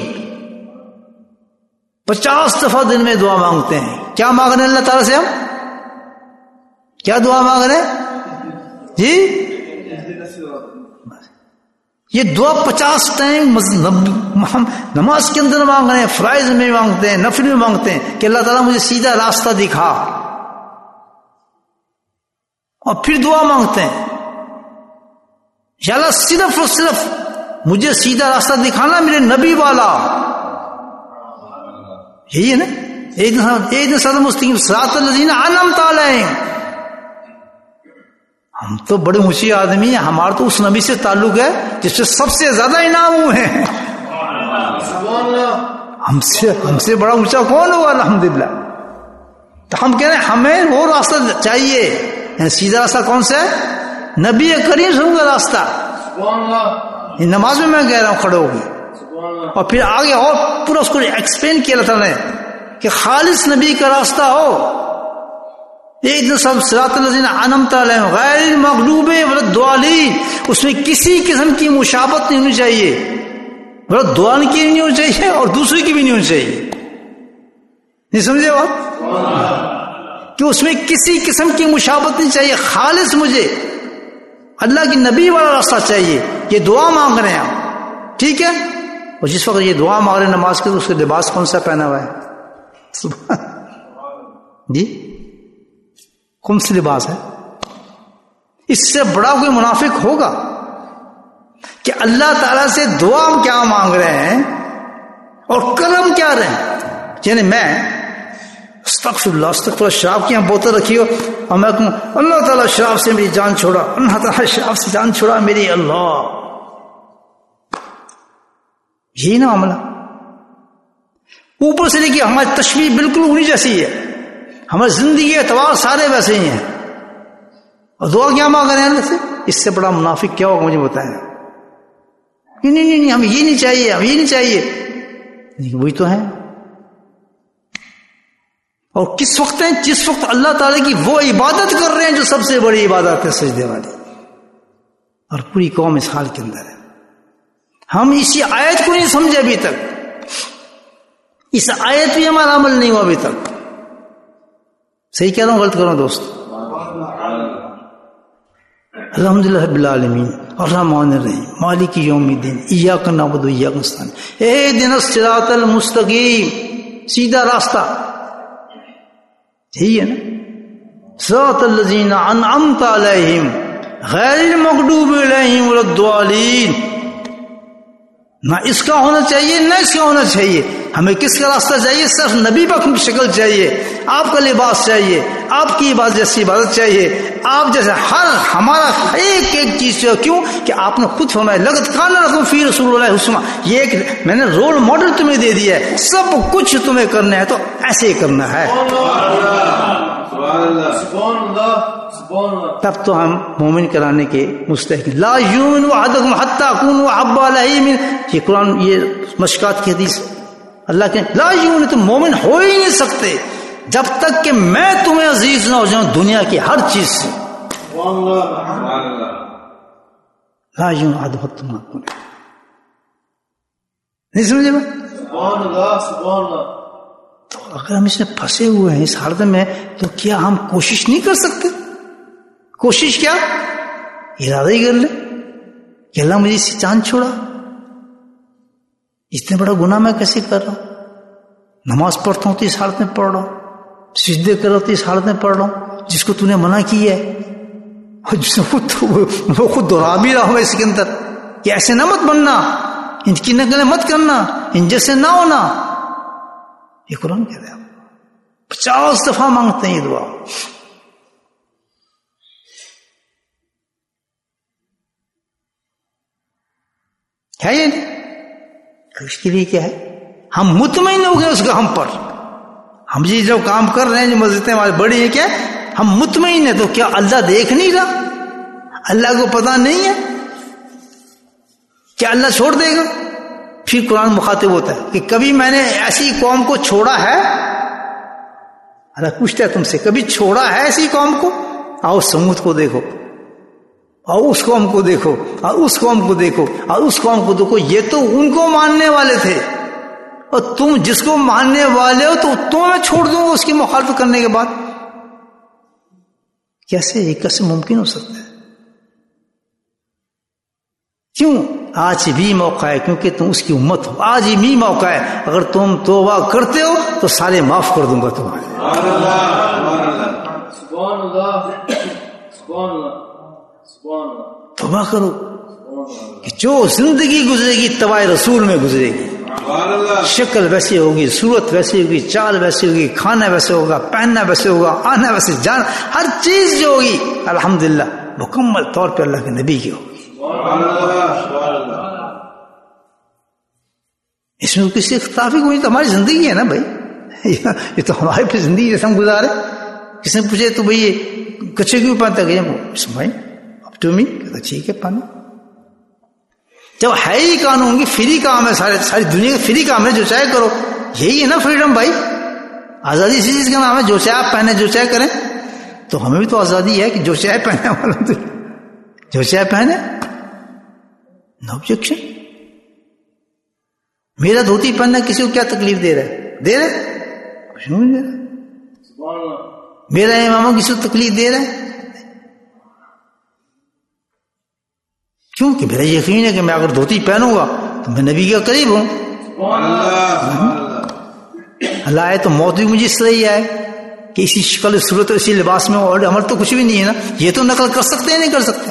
پچاس دفعہ دن میں دعا مانگتے ہیں. کیا مانگ رہے ہیں اللہ تعالیٰ سے؟ ہم کیا دعا مانگ رہے ہیں جی؟ یہ دعا پچاس ٹائم نماز کے اندر مانگ رہے ہیں، فرائض میں مانگتے ہیں، نفل میں مانگتے ہیں کہ اللہ تعالیٰ مجھے سیدھا راستہ دکھا. اور پھر دعا مانگتے ہیں یا اللہ صرف اور صرف مجھے سیدھا راستہ دکھانا میرے نبی والا. یہی ہے نا. اہدنا الصراط المستقیم صراط الذین انعمت علیہم. ہم تو بڑے اونچے آدمی ہیں, ہمارا تو اس نبی سے تعلق ہے جس سے سب سے زیادہ انعام ہوئے ہیں. ہم سے ہم سے بڑا اونچا کون ہوگا؟ الحمدللہ. تو ہم کہہ رہے ہیں ہمیں وہ راستہ چاہیے. سیدھا راستہ کون سا ہے؟ نبی کریم صلی اللہ علیہ وسلم کا راستہ. یہ نماز میں میں کہہ رہا ہوں کھڑے ہو گئے. اور پھر آگے اور پورا اس کو ایکسپلین کیا اللہ تعالیٰ نے کہ خالص نبی کا راستہ ہو. ایک دن سب صراط الذین انعمت علیہم غیر المغضوب والضالین, اس میں کسی قسم کی مشابہت نہیں ہونی چاہیے. مطلب دوان کی نہیں ہونی چاہیے اور دوسرے کی بھی نہیں ہونی چاہیے. نہیں سمجھے بات؟ کہ اس میں کسی قسم کی مشابہت نہیں چاہیے. خالص مجھے اللہ کی نبی والا راستہ چاہیے. یہ دعا مانگ رہے ہیں آپ, ٹھیک ہے. اور جس وقت یہ دعا مانگ رہے ہیں نماز کے, تو اس کا لباس کون سا پہنا ہوا ہے؟ جی کون سی لباس ہے؟ اس سے بڑا کوئی منافق ہوگا کہ اللہ تعالیٰ سے دعا ہم کیا مانگ رہے ہیں اور کرم کیا رہے ہیں. یعنی میں استغفر اللہ استغفر اللہ, شراب کی ہم بوتل رکھی ہو اور میں کہوں اللہ تعالیٰ شراب سے میری جان چھوڑا, اللہ تعالیٰ شراب سے جان چھوڑا میری, اللہ. یہی نا معاملہ. اوپر سے دیکھیے ہماری تشبیہ بالکل انہی جیسی ہے, ہماری زندگی کے اعتبار سارے ویسے ہی ہیں, اور دعا کیا مانگ رہے ہیں اللہ سے. اس سے بڑا منافق کیا ہوگا مجھے بتائیں. نہیں نہیں نہیں ہمیں یہ نہیں چاہیے, ہمیں یہ نہیں چاہیے. وہی تو ہے. اور کس وقت ہیں؟ جس وقت اللہ تعالیٰ کی وہ عبادت کر رہے ہیں جو سب سے بڑی عبادت ہے, سجدے والی. اور پوری قوم اس حال کے اندر ہے. ہم اسی آیت کو نہیں سمجھے ابھی تک, اس آیت پہ ہمارا عمل نہیں ہوا ابھی تک. صحیح کہہ رہا ہوں غلط کر رہا ہوں دوست؟ الحمدللہ رب العالمین الرحمن الرحیم مالک یوم الدین ایاک نعبد و ایاک نستعین اہدنا الصراط المستقیم, سیدھا راستہ. یہی ہے نا, صراط الذین انعمت علیہم غیر المغضوب علیہم ولا الضالین. نہ اس کا ہونا چاہیے نہ اس کا ہونا چاہیے. ہمیں کس کا راستہ چاہیے؟ صرف نبی پاک کی شکل چاہیے, آپ کا لباس چاہیے, آپ کی عبادت جیسی عبادت چاہیے, آپ جیسے ہر ہمارا ایک ایک چیز سے. کیوں کہ آپ نے خود فرمایا لقد کان لکم فی رسول اللہ اسوہ, یہ ایک میں نے رول ماڈل تمہیں دے دیا ہے, سب کچھ تمہیں کرنا ہے تو ایسے ہی کرنا ہے. تب تو ہم مومن کرانے کے مستحق. لا یؤمن احدکم حتی اکون احب الیہ من, یہ قرآن یہ مشکات کی حدیث. اللہ کہ لا یؤمن, تم مومن ہو ہی نہیں سکتے جب تک کہ میں تمہیں عزیز نہ ہو جاؤں دنیا کی ہر چیز سے. لا یؤمن احدکم, نہیں سمجھے بات؟ سبحان اللہ سبحان اللہ. تو اگر ہم اس میں پھنسے ہوئے ہیں اس حالت میں, تو کیا ہم کوشش نہیں کر سکتے؟ کوشش کیا ارادہ ہی کر لے کہ اللہ مجھے اس سے چاند چھوڑا, اتنے بڑا گناہ میں کیسے کر رہا ہوں, نماز پڑھتا ہوں تو اس حالت میں پڑھ رہا ہوں, سجدے کر رہا ہوں تو اس حالت میں پڑھ رہا ہوں جس کو تو نے منع کیا ہے, اور جس نے خود وہ خود دوہرا بھی رہا ہوں اس کے اندر کہ ایسے نہ مت بننا, ان کی نقلیں مت کرنا, ان جیسے نہ ہونا. یہ قرآن کہہ رہے ہیں. پچاس دفعہ مانگتے ہیں یہ دعا. ہے یہ اس کے لیے کیا ہے, ہم مطمئن ہو گئے اس کا ہم پر. ہم جی جو کام کر رہے ہیں, جو مسجدیں ہماری بڑی ہیں, کیا ہم مطمئن ہیں. تو کیا اللہ دیکھ نہیں رہا؟ اللہ کو پتہ نہیں ہے کیا اللہ چھوڑ دے گا؟ پھر قرآن مخاطب ہوتا ہے کہ کبھی میں نے ایسی قوم کو چھوڑا ہے, اللہ پوچھتا ہے تم سے کبھی چھوڑا ہے ایسی قوم کو؟ آؤ سمود کو دیکھو, اور اس قوم کو دیکھو, اور اس قوم کو دیکھو, اور اس قوم کو دیکھو. یہ تو ان کو ماننے والے تھے, اور تم جس کو ماننے والے ہو تو تمہیں چھوڑ دوں گا اس کی مخالفت کرنے کے بعد. کیسے یہ کیسے ممکن ہو سکتا ہے؟ کیوں؟ آج بھی موقع ہے کیونکہ تم اس کی امت ہو. آج بھی موقع ہے, اگر تم توبہ کرتے ہو تو سارے معاف کر دوں گا تمہیں. سبحان اللہ سبحان اللہ. توبہ کرو کہ جو زندگی گزرے گی تبع رسول میں گزرے گی. شکل ویسی ہوگی، صورت ویسی ہوگی، چال ویسی ہوگی، کھانا ویسے ہوگا، پہننا ویسے ہوگا، آنا ویسے، جان ہر چیز جو ہوگی الحمدللہ مکمل طور پہ اللہ کے نبی کی ہوگی. اس میں کسی اختلافی کوئی، تو ہماری زندگی ہے نا بھائی، یہ تو ہماری پہ زندگی جیسے ہم گزارے. کسی نے پوچھے تو بھائی یہ کچے کیوں پہنتا گیا، بھائی اب تم ہی کہتا ٹھیک ہے پہنو. جب ہے ہی قانون کی فری کام ہے، سارے ساری دنیا کا فری کام ہے، جو چاہے کرو، یہی ہے نا فریڈم بھائی. آزادی اسی چیز کا نام ہے، جو چاہے آپ پہنے جو چاہے کریں. تو ہمیں بھی تو آزادی ہے کہ جو چاہے پہنے والا جو چاہے پہنے، نو آبجیکشن. میرا دھوتی پہننا کسی کو کیا تکلیف دے رہا ہے؟ دے رہا ہے کچھ نہیں دے رہا. میرا امامہ کسی کو تکلیف دے رہا ہے؟ کیوں کہ میرا یقین ہے کہ میں اگر دھوتی پہنوں گا تو میں نبی کے قریب ہوں. اللہ آئے تو موت بھی مجھے اس طرح ہی آئے کہ اسی شکل صورت اسی لباس میں، اور عمل تو کچھ بھی نہیں ہے نا. یہ تو نقل کر سکتے ہیں نہیں کر سکتے؟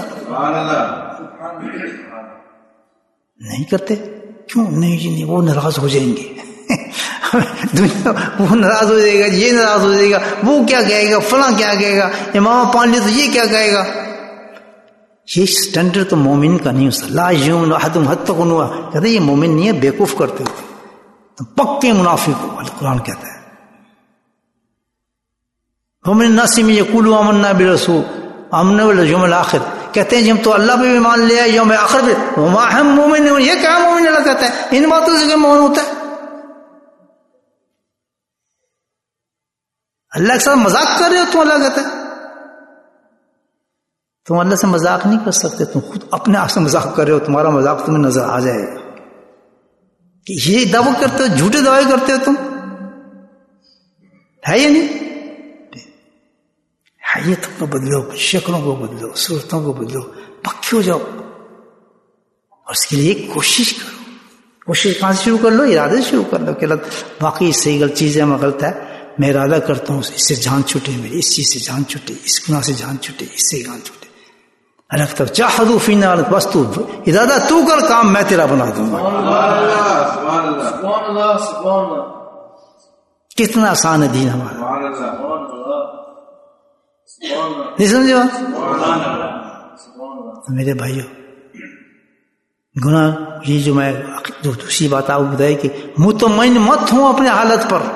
نہیں کرتے. کیوں نہیں جی؟ نہیں، وہ ناراض ہو جائیں گے دنیا وہ ناراض ہو جائے گا، یہ ناراض ہو جائے گا، وہ کیا کہے گا، فلاں کیا کہے گا، امام پان لے تو یہ کیا کہے گا. یہ سٹینڈرڈ تو مومن کا نہیں ہوتا. لا یؤمن احدکم حتی تکونوا، کہتے یہ مومن نہیں ہے، بیوقوف کرتے ہوتے تو پکے منافق ہو. قرآن کہتا ہے ومن الناس من یقول آمنا برسول آمنا بالیوم الآخر، کہتے ہیں جی ہم تو اللہ پہ بھی مان لیا یوم آخر پہ، وما ہم مومن. یہ کیا مومن؟ اللہ کہتا ہے ان باتوں سے کیا مومن ہوتا ہے؟ اللہ کے ساتھ مذاق کر رہے ہو تم. اللہ کہتا ہے تم اللہ سے مذاق نہیں کر سکتے، تم خود اپنے آپ سے مذاق کر رہے ہو. تمہارا مذاق تمہیں نظر آ جائے گا کہ یہ دعوی کرتے ہو، جھوٹے دعوے کرتے ہو تم. ہے یا نہیں؟ حیت کو بدلو، شکلوں کو بدلو، صورتوں کو بدلو، پکے ہو جاؤ. اور اس کے لیے کوشش کرو. کوشش کہاں سے شروع کر لو؟ ارادے سے شروع کر لو کہ واقعی صحیح غلط چیز ہے، میں غلط ہے، میں ارادہ کرتا ہوں اس سے جان چھوٹے میری، اس چیز سے جان چھوٹے، اس گناہ سے جان چھوٹے، اس سے جان چھوٹے. الگ تک چاہدو فینا بس تو ارادہ تو کر، کام میں تیرا بنا دوں گا. کتنا آسان ہے دین ہمارا. نہیں سمجھے بات؟ میرے بھائیو، گناہ یہ جو میں جو دوسری بات آپ کو بتائی کہ مطمئن مت ہوں اپنے حالت پر،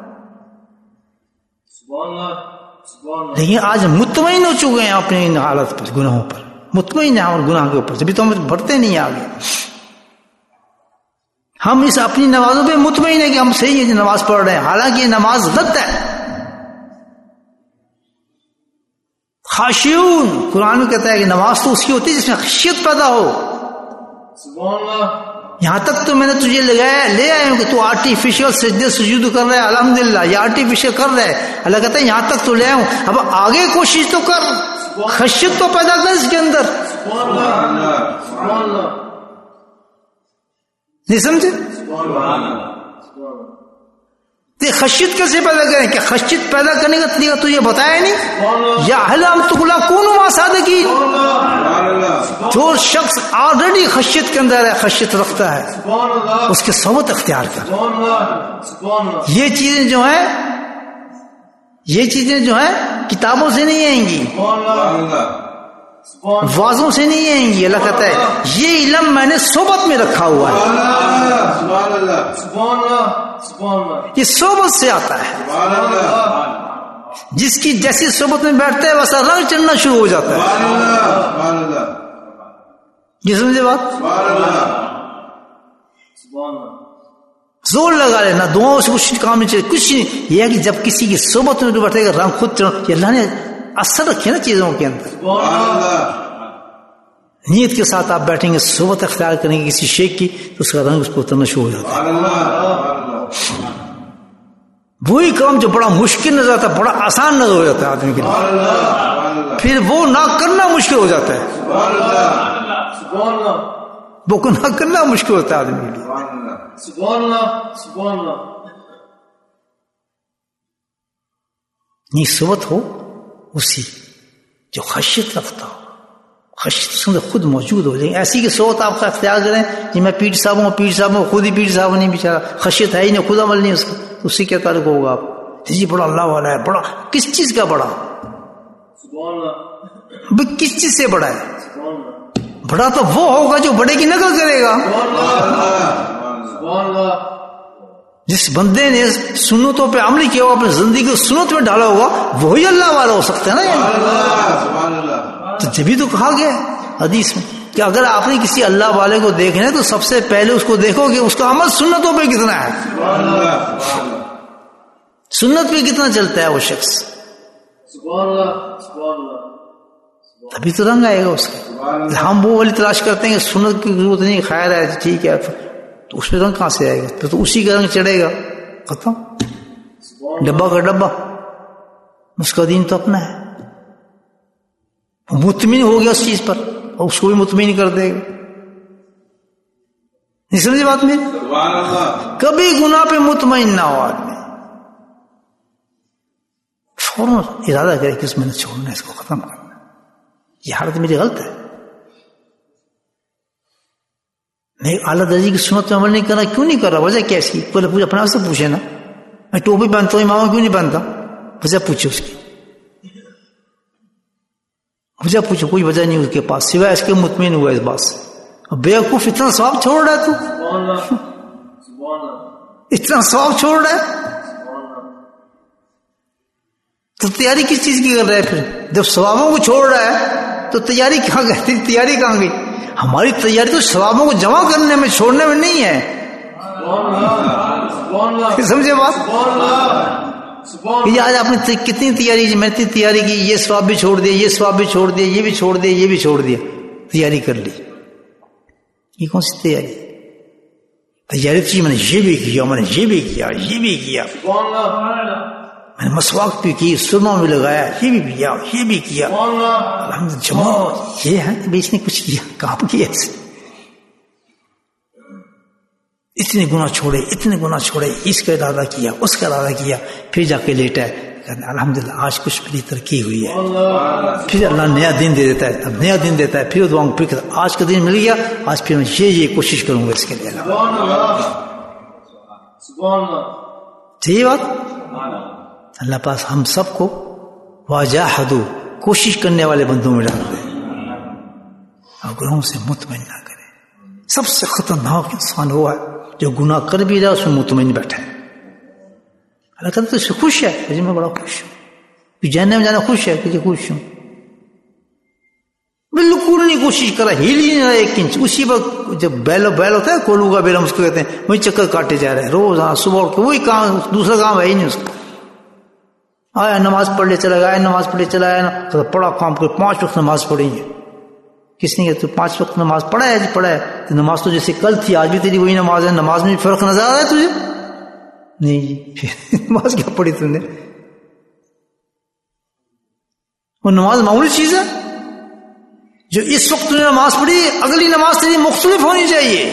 لیکن آج مطمئن ہو چکے ہیں اپنے ان حالت پر، گناہوں پر مطمئن ہیں، اور گناہ کے اوپر جبھی تو ہم بڑھتے نہیں آگے. ہم اس اپنی نمازوں پہ مطمئن ہیں کہ ہم صحیح ہے نماز پڑھ رہے ہیں، حالانکہ یہ نماز غلط ہے. خاشعون، قرآن میں کہتا ہے کہ نماز تو اس کی ہوتی ہے جس میں خشیت پیدا ہو. یہاں تک تو میں نے تجھے لگایا لے آیا ہوں کہ تو آرٹیفیشل سجدے سجود کر رہا ہے، الحمدللہ یہ آرٹیفیشل کر رہا ہے. اللہ کہتا ہے یہاں تک تو لے آیا ہوں، اب آگے کوشش تو کر، خشیت تو پیدا کر اس کے اندر. نہیں سمجھے؟ خشیت کیسے پیدا کریں؟ کہ خشیت پیدا کرنے کا طریقہ تو یہ بتایا نہیں. یا حلام تقلا کونوا مع صادقین، جو شخص آلریڈی خشیت کے اندر ہے، خشیت رکھتا ہے، اس کے صحبت اختیار کر. یہ چیزیں جو ہیں یہ چیزیں جو ہیں کتابوں سے نہیں آئیں گی، وعظوں سے نہیں آئیں گی. اللہ کہتا ہے یہ علم میں نے صحبت میں رکھا ہوا ہے، یہ صحبت سے آتا ہے. جس کی جیسی صحبت میں بیٹھتا ہے ویسا رنگ چڑھنا شروع ہو جاتا ہے. یہ سمجھے بات؟ زور لگا لینا دعاؤں سے کچھ کام نہیں چاہیے، کچھ نہیں. یہ ہے کہ جب کسی کی صحبت میں بیٹھے گا رنگ خود چڑھ، یہ اللہ نے اثر رکھے نا چیزوں کے اندر. نیت کے ساتھ آپ بیٹھیں گے، صحبت اختیار کریں گے کسی شیخ کی، تو اس کا رنگ اس کو اترنا شروع ہو جاتا ہے. وہی کام جو بڑا مشکل نظر آتا ہے بڑا آسان نظر ہو جاتا ہے آدمی کے لیے، پھر وہ نہ کرنا مشکل ہو جاتا ہے. وہ نہ کرنا مشکل ہوتا ہے آدمی کے لیے. نہیں صحبت ہو اسی جو خشیت رکھتا ہو، خشیت اس کے اندر خود موجود ہو جائے. ایسی کہ صوت آپ کا اختیار کریں جی میں پیر صاحب ہوں, پیر صاحب ہوں, خود ہی پیر صاحب نہیں بیچارہ, خشیت ہے ہی نہیں, خود عمل نہیں اس کا, اس سے کیا تعلق ہوگا آپ؟ جی بڑا اللہ والا ہے, بڑا کس چیز کا بڑا؟ کس چیز سے بڑا ہے؟ بڑا تو وہ ہوگا جو بڑے کی نقل کرے گا. جس بندے نے سنتوں پہ عمل کیا ہوا, اپنی زندگی کو سنت میں ڈالا ہوگا, وہی اللہ والا ہو سکتا ہے نا. تو جبھی تو کہا گیا حدیث میں کہ اگر آپ نے کسی اللہ والے کو دیکھنا ہے تو سب سے پہلے اس کو دیکھو کہ اس کا عمل سنتوں پہ کتنا ہے, سنت پہ کتنا چلتا ہے وہ شخص, تبھی تو رنگ آئے گا اس کا. ہم وہ والی تلاش کرتے ہیں کہ سنت کی ضرورت نہیں, خیر ہے ٹھیک ہے, تو اس پہ رنگ کہاں سے آئے گا؟ پھر تو اسی کا رنگ چڑھے گا, ختم, ڈبہ کا ڈبہ. اس کا دین تو اپنا ہے, مطمئن ہو گیا اس چیز پر اور اس کو بھی مطمئن کر دے گا. نہیں سمجھے بات میں؟ کبھی گناہ پہ مطمئن نہ ہو آدمی, چھوڑو, ارادہ کرے کہ اس میں نے چھوڑنا ہے, اس کو ختم کرنا. یہ حالت میری غلط ہے, میں اعلیٰ درجے کی سنت میں عمل نہیں کر رہا. کیوں نہیں کر رہا؟ وجہ کیا اس کی؟ پہلے پوچھ, اپنے آپ سے پوچھے نا. میں ٹوپی پہنتا ہوں, امام کیوں نہیں پہنتا؟ وجہ پوچھے اس کی, وجہ پوچھو. کوئی وجہ نہیں اس کے پاس سوائے اس کے مطمئن ہوا اس بات سے. بیوقوف اتنا ثواب چھوڑ رہا ہے, تو اتنا ثواب چھوڑ رہا ہے تو تیاری کس چیز کی کر رہا ہے؟ پھر جب ثوابوں کو چھوڑ رہا ہے تو تیاری کہاں گئی؟ تیاری کہاں گئی؟ ہماری تیاری تو ثوابوں کو جمع کرنے میں, چھوڑنے میں نہیں ہے. سمجھے بات؟ آج آپ نے کتنی تیاری کی, میں نے تیاری کی, یہ ثواب بھی چھوڑ دیا, یہ ثواب بھی چھوڑ دیا, یہ بھی چھوڑ دیا, یہ بھی چھوڑ دیا, تیاری کر لی. یہ کون سی تیاری؟ تیاری تھی میں نے یہ بھی کیا, میں نے یہ بھی کیا, یہ بھی کیا, میں نے مسواک بھی کی, سرما بھی لگایا, یہ بھی کیا, یہ بھی کیا, الحمد جمع. یہ ہے کہ اس نے کچھ کیا, کام کیا اس نے, اتنے گناہ چھوڑے, اتنے گناہ چھوڑے, اس کا ارادہ کیا, اس کا ارادہ کیا, پھر جا کے لیٹا ہے, الحمدللہ آج کچھ میری ترقی ہوئی ہے. پھر اللہ نیا دن دے دیتا ہے, اب نیا دن دیتا ہے, پھر دعاؤں, پھر آج کا دن مل گیا, آج پھر میں یہ یہ کوشش کروں گا اس کے لیے. ٹھیک بات. اللہ پاس ہم سب کو واجاہدو, کوشش کرنے والے بندوں میں ڈال دے, اور گناہوں سے مطمئن نہ کرے. سب سے خطرناک انسان ہوا ہے جو گناہ کر بھی رہا اس میں مطمئن بیٹھا ہے. اللہ کہتا تو اس سے خوش ہے, جی میں بڑا خوش ہوں, جاننے میں جانا خوش ہے کہ خوش ہوں. بالکل نہیں کوشش کرا, ہل ہی نہیں رہا ایک انچ. اسی وقت جب بیل بیل ہوتا ہے, کولو کا بیل ہم اس کو کہتے ہیں, وہی چکر کاٹے جا رہے ہیں روز. ہاں صبح اٹھ کے وہی کام, دوسرا کام ہے ہی نہیں اس کا. آیا نماز پڑھ لے چلا گیا, نماز پڑھ لے چلا آیا, پڑا کام کر, پانچ وقت نماز پڑھی ہے. کس نے کہ تو پانچ وقت نماز پڑھا ہے؟ جی پڑھا ہے. تو نماز تو جیسے کل تھی آج بھی تیری وہی نماز ہے, نماز میں فرق نظر آ رہا ہے تجھے؟ نہیں جی. نماز کیا پڑھی تم نے؟ وہ نماز معمولی چیز ہے. جو اس وقت نے نماز پڑھی, اگلی نماز تیری مختلف ہونی چاہیے.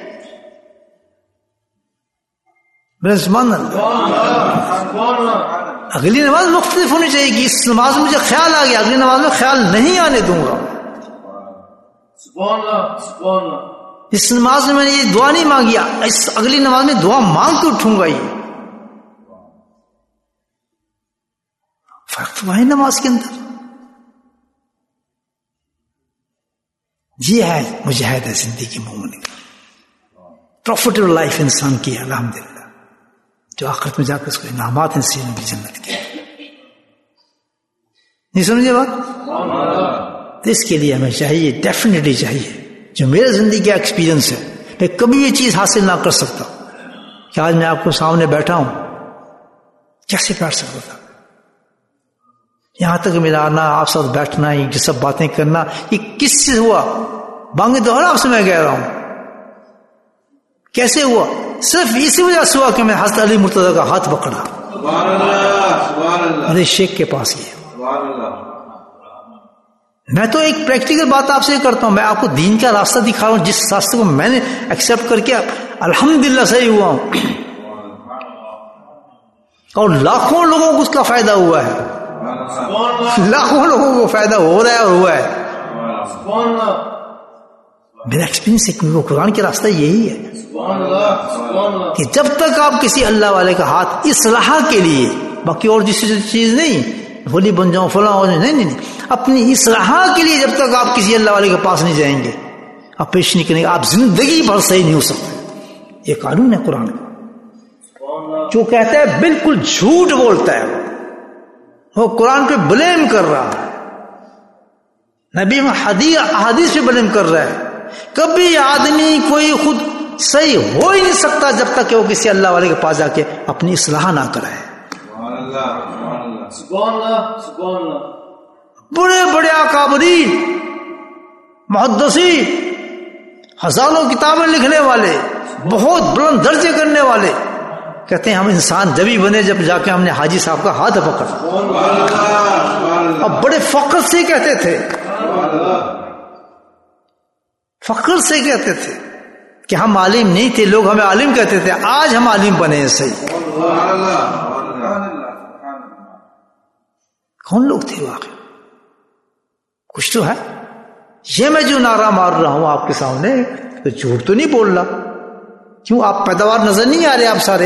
اگلی نماز مختلف ہونی چاہیے کہ اس نماز میں مجھے خیال آ گیا, اگلی نماز میں خیال نہیں آنے دوں گا. اس نماز میں میں نے یہ دعا نہیں مانگی, اس اگلی نماز میں دعا مانگ کے اٹھوں گا. یہ فرق تو ہے نماز کے اندر. یہ ہے مجاہد ہے زندگی مومن کا, پروفیٹیبل لائف انسان کی ہے الحمدللہ, جو آخرت میں جا کر اس کو انعامات نصیب ہوں گے جنت کے. نہیں سمجھے بات؟ تو اس کے لیے ہمیں چاہیے, ڈیفینیٹلی چاہیے, جو میرا زندگی کا ایکسپیرینس ہے, میں کبھی یہ چیز حاصل نہ کر سکتا کہ آج میں آپ کو سامنے بیٹھا ہوں, کیسے بیٹھ سکتا تھا؟ یہاں تک میرا آنا, آپ ساتھ بیٹھنا, یہ سب باتیں کرنا, یہ کس سے ہوا؟ بانگ دوہرا آپ سے میں کہہ رہا ہوں. کیسے ہوا؟ صرف اسی وجہ سے ہوا کہ میں حضرت علی مرتضیٰ کا ہاتھ پکڑا, ارے شیخ کے پاس گیا. میں تو ایک پریکٹیکل بات آپ سے کرتا ہوں, میں آپ کو دین کا راستہ دکھا رہا ہوں, جس راستے کو میں نے ایکسپٹ کر کے الحمدللہ صحیح ہوا ہوں, اور لاکھوں لوگوں کو اس کا فائدہ ہوا ہے, لاکھوں لوگوں کو فائدہ ہو رہا ہے اور ہوا ہے. سبحان اللہ. میرا ایکسپیرینس ہے کیونکہ قرآن کا راستہ یہی ہے سبحان اللہ. سبحان اللہ. کہ جب تک آپ کسی اللہ والے کا ہاتھ اصلاح کے لیے، باقی اور دوسری چیز نہیں، ولی بن جاؤں فلاں ہو جاؤں، نہیں نہیں نہیں، اپنی اصلاح کے لیے جب تک آپ کسی اللہ والے کے پاس نہیں جائیں گے، آپ پیش نہیں کریں گے، آپ زندگی بھر صحیح نہیں ہو سکتے. یہ قانون ہے قرآن کا. جو کہتا ہے بالکل جھوٹ بولتا ہے، وہ قرآن پہ بلیم کر رہا ہے، نبی حدیث احادیث پہ بلیم کر رہا ہے. کبھی آدمی کوئی خود صحیح ہو ہی نہیں سکتا جب تک کہ وہ کسی اللہ والے کے پاس جا کے اپنی اصلاح نہ کرائے. سبحان اللہ. سبحان اللہ. بڑے بڑے اکابرین، محدثین، ہزاروں کتابیں لکھنے والے، بہت بلند درجے کرنے والے کہتے ہیں ہم انسان جبھی بنے جب جا کے ہم نے حاجی صاحب کا ہاتھ پکڑا. اب بڑے فخر سے کہتے تھے، فخر سے کہتے تھے کہ ہم عالم نہیں تھے، لوگ ہمیں عالم کہتے تھے، آج ہم عالم بنے ہیں. صحیح کون لوگ تھے واقعی؟ کچھ تو ہے. یہ میں جو نعرہ مار رہا ہوں آپ کے سامنے تو جھوٹ تو نہیں بول رہا. کیوں آپ پیداوار نظر نہیں آ رہے؟ آپ سارے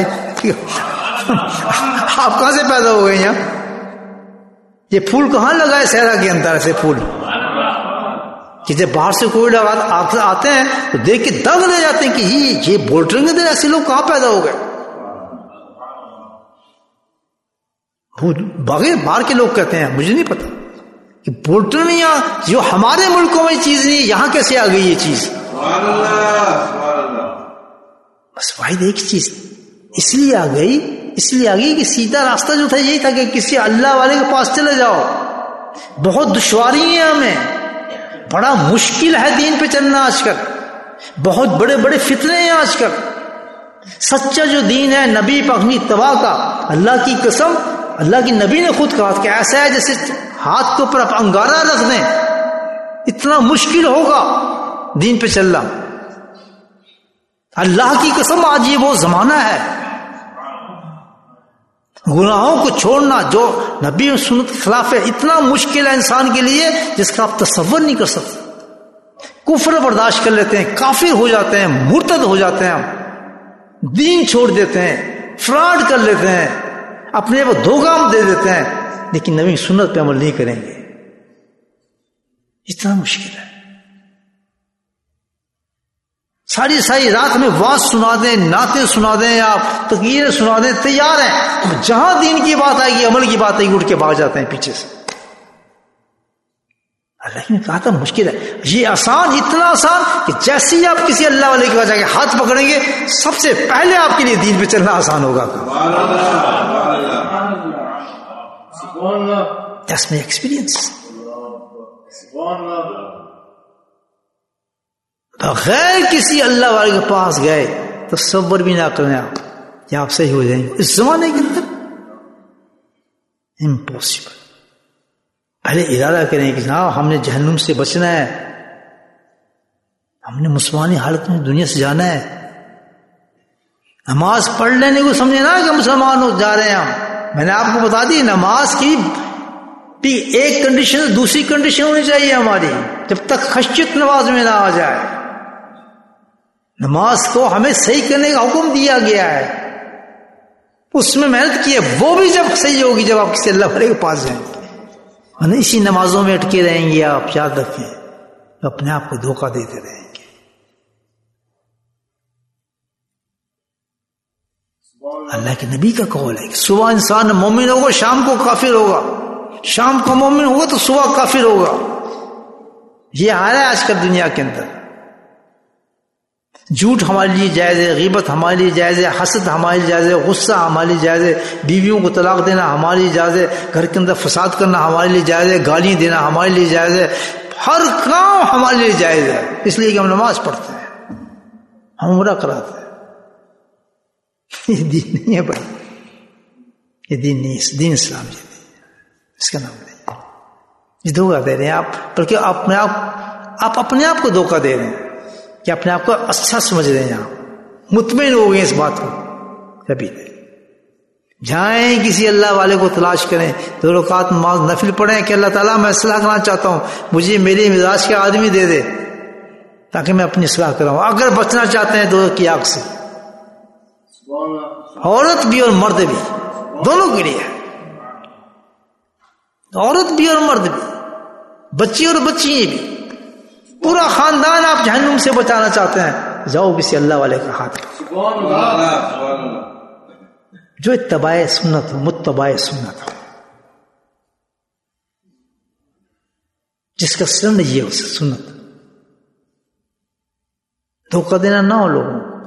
آپ کہاں سے پیدا ہو گئے یہاں؟ یہ پھول کہاں لگا ہے صحرا کے اندر؟ ایسے پھول کہ جب باہر سے کوئی لوگ آتے ہیں تو دیکھ کے دنگ رہ جاتے ہیں کہ یہ یہ بولٹرنگ دے ایسے لوگ کہاں پیدا ہو گئے؟ باغے باہر کے لوگ کہتے ہیں، مجھے نہیں پتا کہ بولٹرنگ یہاں جو ہمارے ملکوں میں چیز نہیں، یہاں کیسے آ گئی یہ چیز؟ بس واحد ایک چیز اس لیے آ گئی اس لیے آ گئی کہ سیدھا راستہ جو تھا یہی تھا کہ کسی اللہ والے کے پاس چلے جاؤ. بہت دشواری ہے ہمیں، بڑا مشکل ہے دین پہ چلنا آج کل، بہت بڑے بڑے فتنے ہیں آج کل. سچا جو دین ہے نبی پاک تباہ کا، اللہ کی قسم، اللہ کی نبی نے خود کہا کہ ایسا ہے جیسے ہاتھ کے اوپر آپ انگارہ رکھ دیں، اتنا مشکل ہوگا دین پہ چلنا. اللہ کی قسم آج یہ وہ زمانہ ہے، گناہوں کو چھوڑنا جو نبی سنت کے خلاف ہے اتنا مشکل ہے انسان کے لیے جس کا آپ تصور نہیں کر سکتے. کفر برداشت کر لیتے ہیں، کافر ہو جاتے ہیں، مرتد ہو جاتے ہیں، ہم دین چھوڑ دیتے ہیں، فراڈ کر لیتے ہیں، اپنے وہ دھوکہ دے دیتے ہیں، لیکن نبی سنت پہ عمل نہیں کریں گے. اتنا مشکل ہے. ساری ساری رات میں واز سنا دیں، نعتیں سنا دیں، یا تقریریں سنا دیں، تیار ہیں. جہاں دین کی بات آئے گی، عمل کی بات آئے گی، اٹھ کے بھاگ جاتے ہیں پیچھے سے. اللہ نے کہا تھا مشکل ہے. یہ آسان، اتنا آسان کہ جیسے ہی آپ کسی اللہ والے کے پاس جا کے ہاتھ پکڑیں گے سب سے پہلے آپ کے لیے دین پہ چلنا آسان ہوگا. That's my experience. بغیر کسی اللہ والے کے پاس گئے تو تصور بھی نہ کریں آپ کہ آپ صحیح ہو جائیں گے اس زمانے کے اندر. امپاسبل. پہلے ارادہ کریں کہ جناب ہم نے جہنم سے بچنا ہے، ہم نے مسلمانی حالت میں دنیا سے جانا ہے. نماز پڑھ لینے کو سمجھے نا کہ مسلمان ہو جا رہے ہیں ہم. میں نے آپ کو بتا دی نماز کی بھی ایک کنڈیشن دوسری کنڈیشن ہونی چاہیے ہماری، جب تک خشیت نماز میں نہ آ جائے. نماز کو ہمیں صحیح کرنے کا حکم دیا گیا ہے، اس میں محنت کی ہے، وہ بھی جب صحیح ہوگی جب آپ کسی اللہ والے کے پاس جائیں گے. اسی نمازوں میں اٹکے رہیں گے آپ، یاد رکھیں اپنے آپ کو دھوکہ دیتے رہیں گے. اللہ کے نبی کا قول ہے کہ صبح انسان مومن ہوگا، شام کو کافر ہوگا، شام کو مومن ہوگا تو صبح کافر ہوگا. یہ حال ہے آج کل دنیا کے اندر. جھوٹ ہمارے لیے جائز ہے، غیبت ہمارے لیے جائز ہے، حسد ہمارے لیے جائز ہے، غصہ ہمارے لیے جائز ہے، بیویوں کو طلاق دینا ہمارے لیے جائز ہے، گھر کے اندر فساد کرنا ہمارے لیے جائز ہے، گالیاں دینا ہمارے لیے جائز ہے، ہر کام ہمارے لیے جائز ہے. اس لیے کہ ہم نماز پڑھتے ہیں، ہم عمرہ کراتے ہیں. یہ دین نہیں ہے بھائی، یہ دین نہیں ہے. دین اسلام یہ نہیں، اس کا نام نہیں. یہ دھوکہ دے رہے ہیں آپ، بلکہ اپنے آپ آپ اپنے آپ کو دھوکہ دے رہے ہیں کہ اپنے آپ کو اچھا سمجھ رہے ہیں، آپ مطمئن ہو گئے اس بات کو. کبھی نہیں. جائیں کسی اللہ والے کو تلاش کریں، دو رکعت نماز نفل پڑھیں کہ اللہ تعالیٰ میں اصلاح کرنا چاہتا ہوں، مجھے میرے مزاج کے آدمی دے دے تاکہ میں اپنی اصلاح کراؤں. اگر بچنا چاہتے ہیں دو کی آگ سے، عورت بھی اور مرد بھی دونوں کے لیے ہے، عورت بھی اور مرد بھی، بچی اور بچی بھی، پورا خاندان آپ جہنم سے بچانا چاہتے ہیں، جاؤ کسی اللہ والے کا ہاتھ جو اتباع سنت ہو، متباع سنت ہو، جس کا سن یہ ہو سنت. دھوکہ دینا نہ ہو لوگوں کو.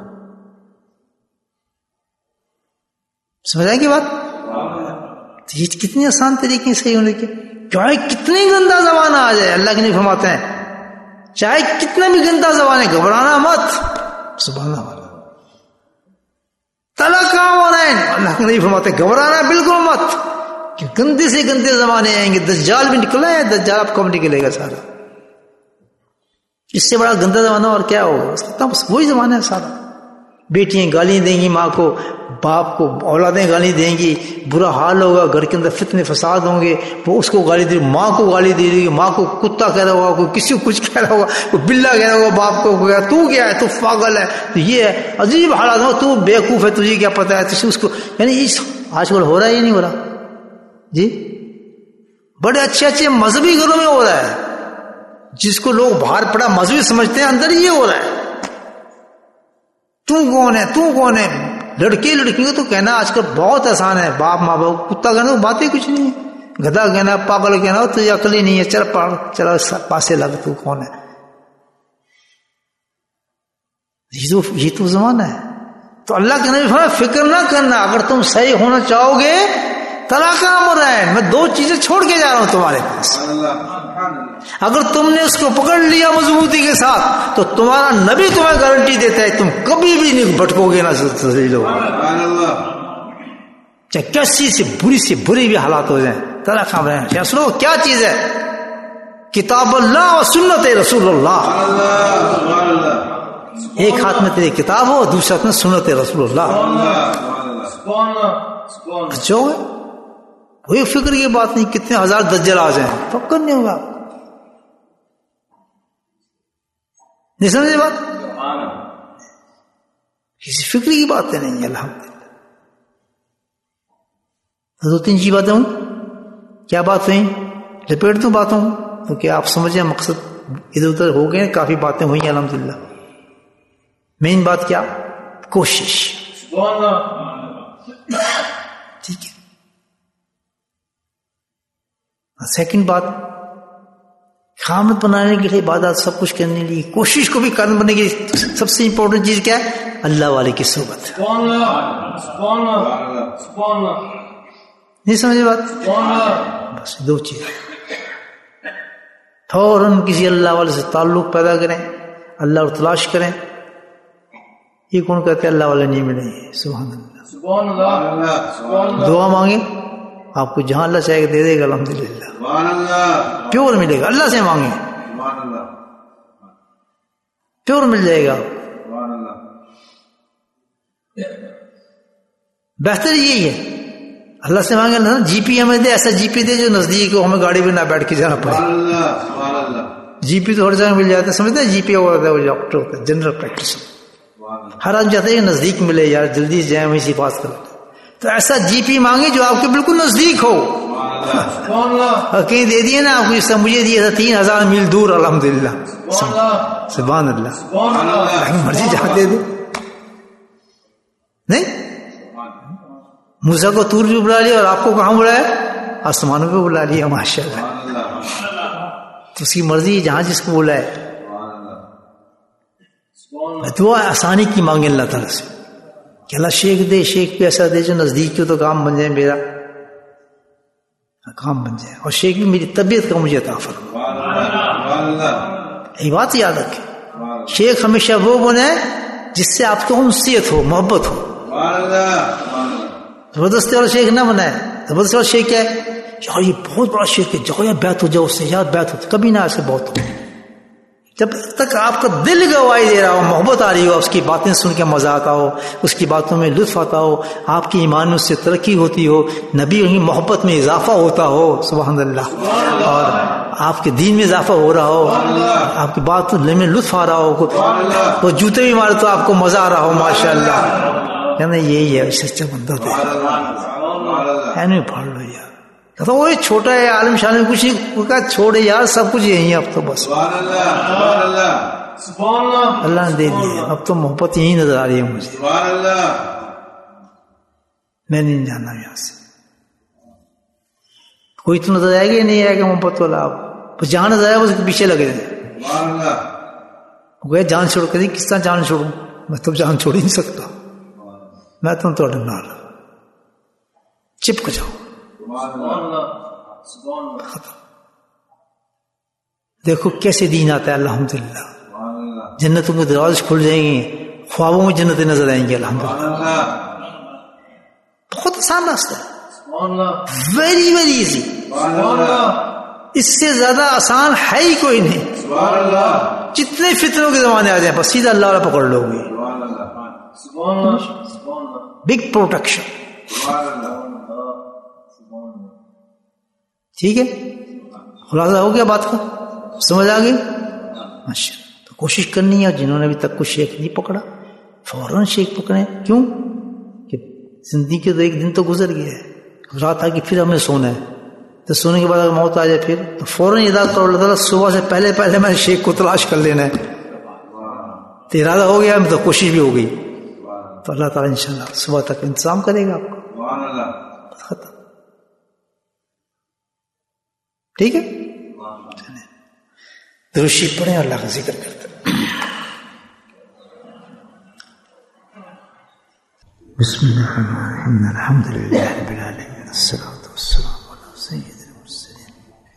سمجھ آئے گی بات؟ یہ کتنی آسان طریقے سے ہونے کے، چاہے کتنی گندا زمانہ آ جائے، اللہ کے نہیں فرماتے ہیں چاہے کتنا بھی گندا زمانہ ہے گھبرانا مت. سبحان اللہ. طلاق ہو رہا ہے، اللہ کے نہیں فرماتے گھبرانا بالکل مت، کہ گندے سے گندے زمانے آئیں گے. دجال بھی نکلا ہے، دجال آپ کب نکلے گا سارا؟ اس سے بڑا گندا زمانہ اور کیا ہوگا؟ بس وہی زمانہ ہے سارا. بیٹیاں گالی دیں گی ماں کو، باپ کو اولادیں گالی دیں گی، برا حال ہوگا، گھر کے اندر فتنے فساد ہوں گے. وہ اس کو گالی دے، ماں کو گالی دے رہی، ماں کو کتا کہہ رہا ہوگا، کوئی کسی کو کچھ کہہ رہا ہوگا، کوئی بلا کہہ رہا ہوگا باپ کو، تو کیا ہے، تو پاگل ہے، تو یہ ہے عجیب حالات ہو، تو بیوقوف ہے، تجھے کیا پتا ہے تجھے اس کو. یعنی اس آج کل ہو رہا ہے یا نہیں ہو رہا جی؟ بڑے اچھے اچھے مذہبی گھروں میں ہو رہا ہے، جس کو لوگ باہر پڑا مذہبی سمجھتے ہیں، اندر یہ ہو رہا ہے. تو کون ہے، تو کون ہے. لڑکے لڑکیوں تو کہنا آج کل بہت آسان ہے، باپ ماں باپ کتا کہنا باتیں کچھ نہیں ہے، گدھا کہنا، پاگل کہنا، تجھے عقل ہی نہیں ہے، چل پاڑ چلا پاسے لگ، تو کون ہے. یہ تو یہ تو زمانہ ہے. تو اللہ کے نبی فرمایا فکر نہ کرنا، اگر تم صحیح ہونا چاہو گے طلاق کا امر ہے، میں دو چیزیں چھوڑ کے جا رہا ہوں تمہارے پاس. اگر تم نے اس کو پکڑ لیا مضبوطی کے ساتھ تو تمہارا نبی تمہیں گارنٹی دیتا ہے تم کبھی بھی نہیں بھٹکو گے نہ لو، چاہے کیسی سے بری سے بری بھی حالات ہو جائیں. طلاق کا امر ہے. سنو کیا چیز ہے؟ کتاب اللہ اور سنت رسول اللہ. ایک ہاتھ میں تیری کتاب ہو، دوسرے ہاتھ میں سنت رسول اللہ. بچو کوئی فکر کی بات نہیں، کتنے ہزار دجال آ جائیں فکر نہیں ہوگا. نہیں سمجھے بات؟ کسی فکر کی باتیں نہیں. الحمدللہ دو تین چیز باتیں ہوں. کیا بات ہوئی؟ لپیٹ دوں باتوں تو کہ آپ سمجھیں مقصد ادھر ادھر ہو گئے، کافی باتیں ہوئی الحمدللہ. مین بات کیا؟ کوشش. ٹھیک ہے. سیکنڈ بات، خامد بنانے کے لیے عبادات سب کچھ کرنے کے لیے کوشش کو بھی کرنے بننے کی سب سے امپورٹنٹ چیز کیا ہے؟ اللہ والے کی صحبت. نہیں سمجھے بات؟ بس دو چیز، فوراً کسی اللہ والے سے تعلق پیدا کریں، اللہ اور تلاش کریں. یہ کون کہتے ہیں اللہ والے نہیں ملیں؟ سبحان اللہ. دعا مانگیں، آپ کو جہاں اللہ چاہے گا دے دے گا الحمدللہ. پیور ملے گا. اللہ سے مانگیں، پیور مل جائے گا. بہتر یہی ہے اللہ سے مانگے نا، جی پی ہمیں دے، ایسا جی پی دے جو نزدیک ہو، ہمیں گاڑی پہ نہ بیٹھ کے جانا پڑے. جی پی تو ہر جگہ مل جاتا ہے، سمجھتے ہیں جی پی ہوتا ہے وہ ڈاکٹر ہوتا ہے، جنرل پریکٹیشنر. ہر آدمی چاہتے ہیں نزدیک ملے، یار جلدی سے جائیں وہیں سے بات کرو. تو ایسا جی پی مانگے جو آپ کے بالکل نزدیک ہو. کہیں دے دیے نا آپ کو، مجھے دیا تھا تین ہزار میل دور الحمدللہ. سبحان اللہ. مرضی جہاں دے دو. نہیں موسیٰ کو طور بھی بلا لیا اور آپ کو کہاں بلایا؟ آسمانوں پہ بلا لیا. ماشاء اللہ. تو اس کی مرضی جہاں جس کو بلائے. دعا آسانی کی مانگے اللہ تعالیٰ سے کہ اللہ شیخ دے، شیخ پہ ایسا دے جو نزدیک ہو تو کام بن جائے، میرا کام بن جائے، اور شیخ بھی میری طبیعت کا مجھے عطا فرما. یہ بات یاد رکھیں، شیخ ہمیشہ وہ بنے جس سے آپ کو انسیت ہو، محبت ہو. زبردستی والا شیخ نہ بنائے. زبردستی والا شیخ کیا ہے؟ یار یہ بہت بڑا شیخ ہے، جاؤ یا بیعت ہو جاؤ اس سے، یار بیعت ہو. کبھی نہ ایسے بہت ہو. جب تک آپ کا دل گواہی دے رہا ہو، محبت آ رہی ہو، اس کی باتیں سن کے مزہ آتا ہو، اس کی باتوں میں لطف آتا ہو، آپ کی ایمان میں اس سے ترقی ہوتی ہو، نبی کی محبت میں اضافہ ہوتا ہو، سبحان اللہ، اور آپ کے دین میں اضافہ ہو رہا ہو، آپ کی بات میں لطف آ رہا ہو، وہ جوتے بھی مارے تو آپ کو مزہ آ رہا ہو، ماشاء اللہ، کہنا یہی ہے سچا بندہ دے نہیں پھاڑ لو یار، تو وہ چھوٹا ہے عالم شان میں کچھ نہیں کہا، چھوڑے یار سب کچھ یہی ہے اب تو بس اللہ نے دے دیا، اب تو محبت یہی نظر آ رہی ہے مجھے، میں نہیں جانا یہاں سے، کوئی تو نظر آئے گا نہیں آئے گا محبت والا، آپ جہاں نظر آئے گا اس کے پیچھے لگے گئے، جان چھوڑ کر کس طرح جان چھوڑوں، میں تو جان چھوڑ ہی نہیں سکتا، میں تم تو نال چپک جاؤ، ختم۔ دیکھو کیسے دین آتا ہے، الحمدللہ، جنتوں کے دروازے کھل جائیں گے، خوابوں میں جنتیں نظر آئیں گے، الحمدللہ، بہت آسان راستہ ہے، ویری ویری ایزی، اس سے زیادہ آسان ہے ہی کوئی نہیں، جتنے فتنوں کے زمانے آ جائیں بس سیدھا اللہ والا پکڑ لو گے، بگ پروٹیکشن، ٹھیک ہے، خلاصہ ہو گیا بات کا، سمجھ آ گئی، ماشاء اللہ، تو کوشش کرنی ہے، جنہوں نے ابھی تک کچھ شیخ نہیں پکڑا فوراً شیخ پکڑے، کیوں کہ زندگی کے تو ایک دن تو گزر گیا ہے، رات آ کہ پھر ہمیں سونا ہے، تو سونے کے بعد اگر موت آ جائے پھر تو فوراً ارادہ کرو اللہ تعالیٰ صبح سے پہلے پہلے میں شیخ کو تلاش کر لینا ہے، تو ارادہ ہو گیا تو کوشش بھی ہو گئی، تو اللہ تعالیٰ انشاءاللہ صبح تک انتظام کرے گا آپ کو، ختم، ٹھیک ہے، درشی پڑھیں، اللہ کا ذکر کرتے ہیں، بسم اللہ الرحمن الرحیم، الحمد للہ رب العالمین، الصلاۃ والسلام علی سید المرسلین،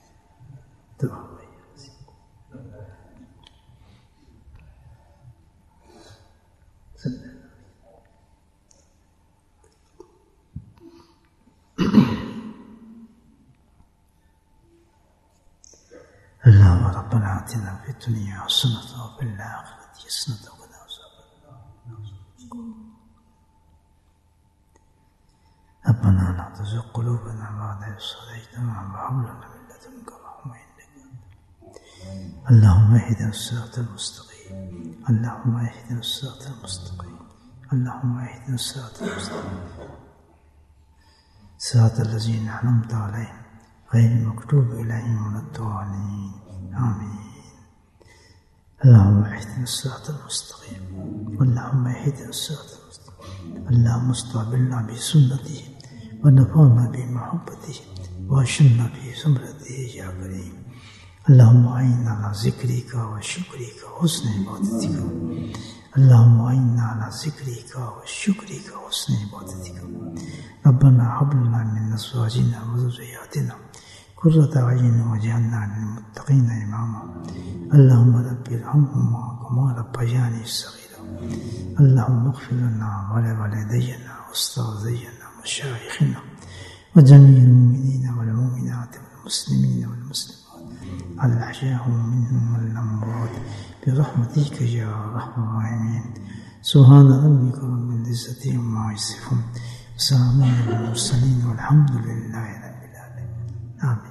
اللهم ربنا آتنا في الدنيا حسنة وفي الآخرة حسنة وقنا عذاب النار، ربنا لا تزغ قلوبنا بعد إذ هديتنا وهب لنا من لدنك رحمة إنك، اللهم اهدنا الصراط المستقيم، اللهم اهدنا الصراط المستقيم، اللهم اهدنا الصراط المستقيم، صراط الذين أنعمت عليهم غير المغضوب عليهم ولا الضالين، آمين، اللهم اهدنا الصراط المستقيم، اللهم اهدنا الصراط المستقيم، اللهم استقبلنا بسنته ونفعنا بمحبته واشرنا في زمرته يا كريم، اللهم أعنا على ذكرك وشكرك وحسن عبادتك، اللهم أعنا على ذكرك وشكرك وحسن عبادتك، ربنا هب لنا من أزواجنا وذرياتنا قرة أعين واجعلنا للمتقين إماما، اللهم رب ارحمهما كما ربياني صغيرا، اللهم اغفر لنا ولوالدينا واستاذينا ومشايخنا وجميع المؤمنين والمؤمنات والمسلمين والمسلمات الأحياء منهم والأموات برحمتك يا أرحم الراحمين، سبحان ربك رب العزة عما يصفون، وسلام على المرسلين والحمد لله رب العالمين، آمين.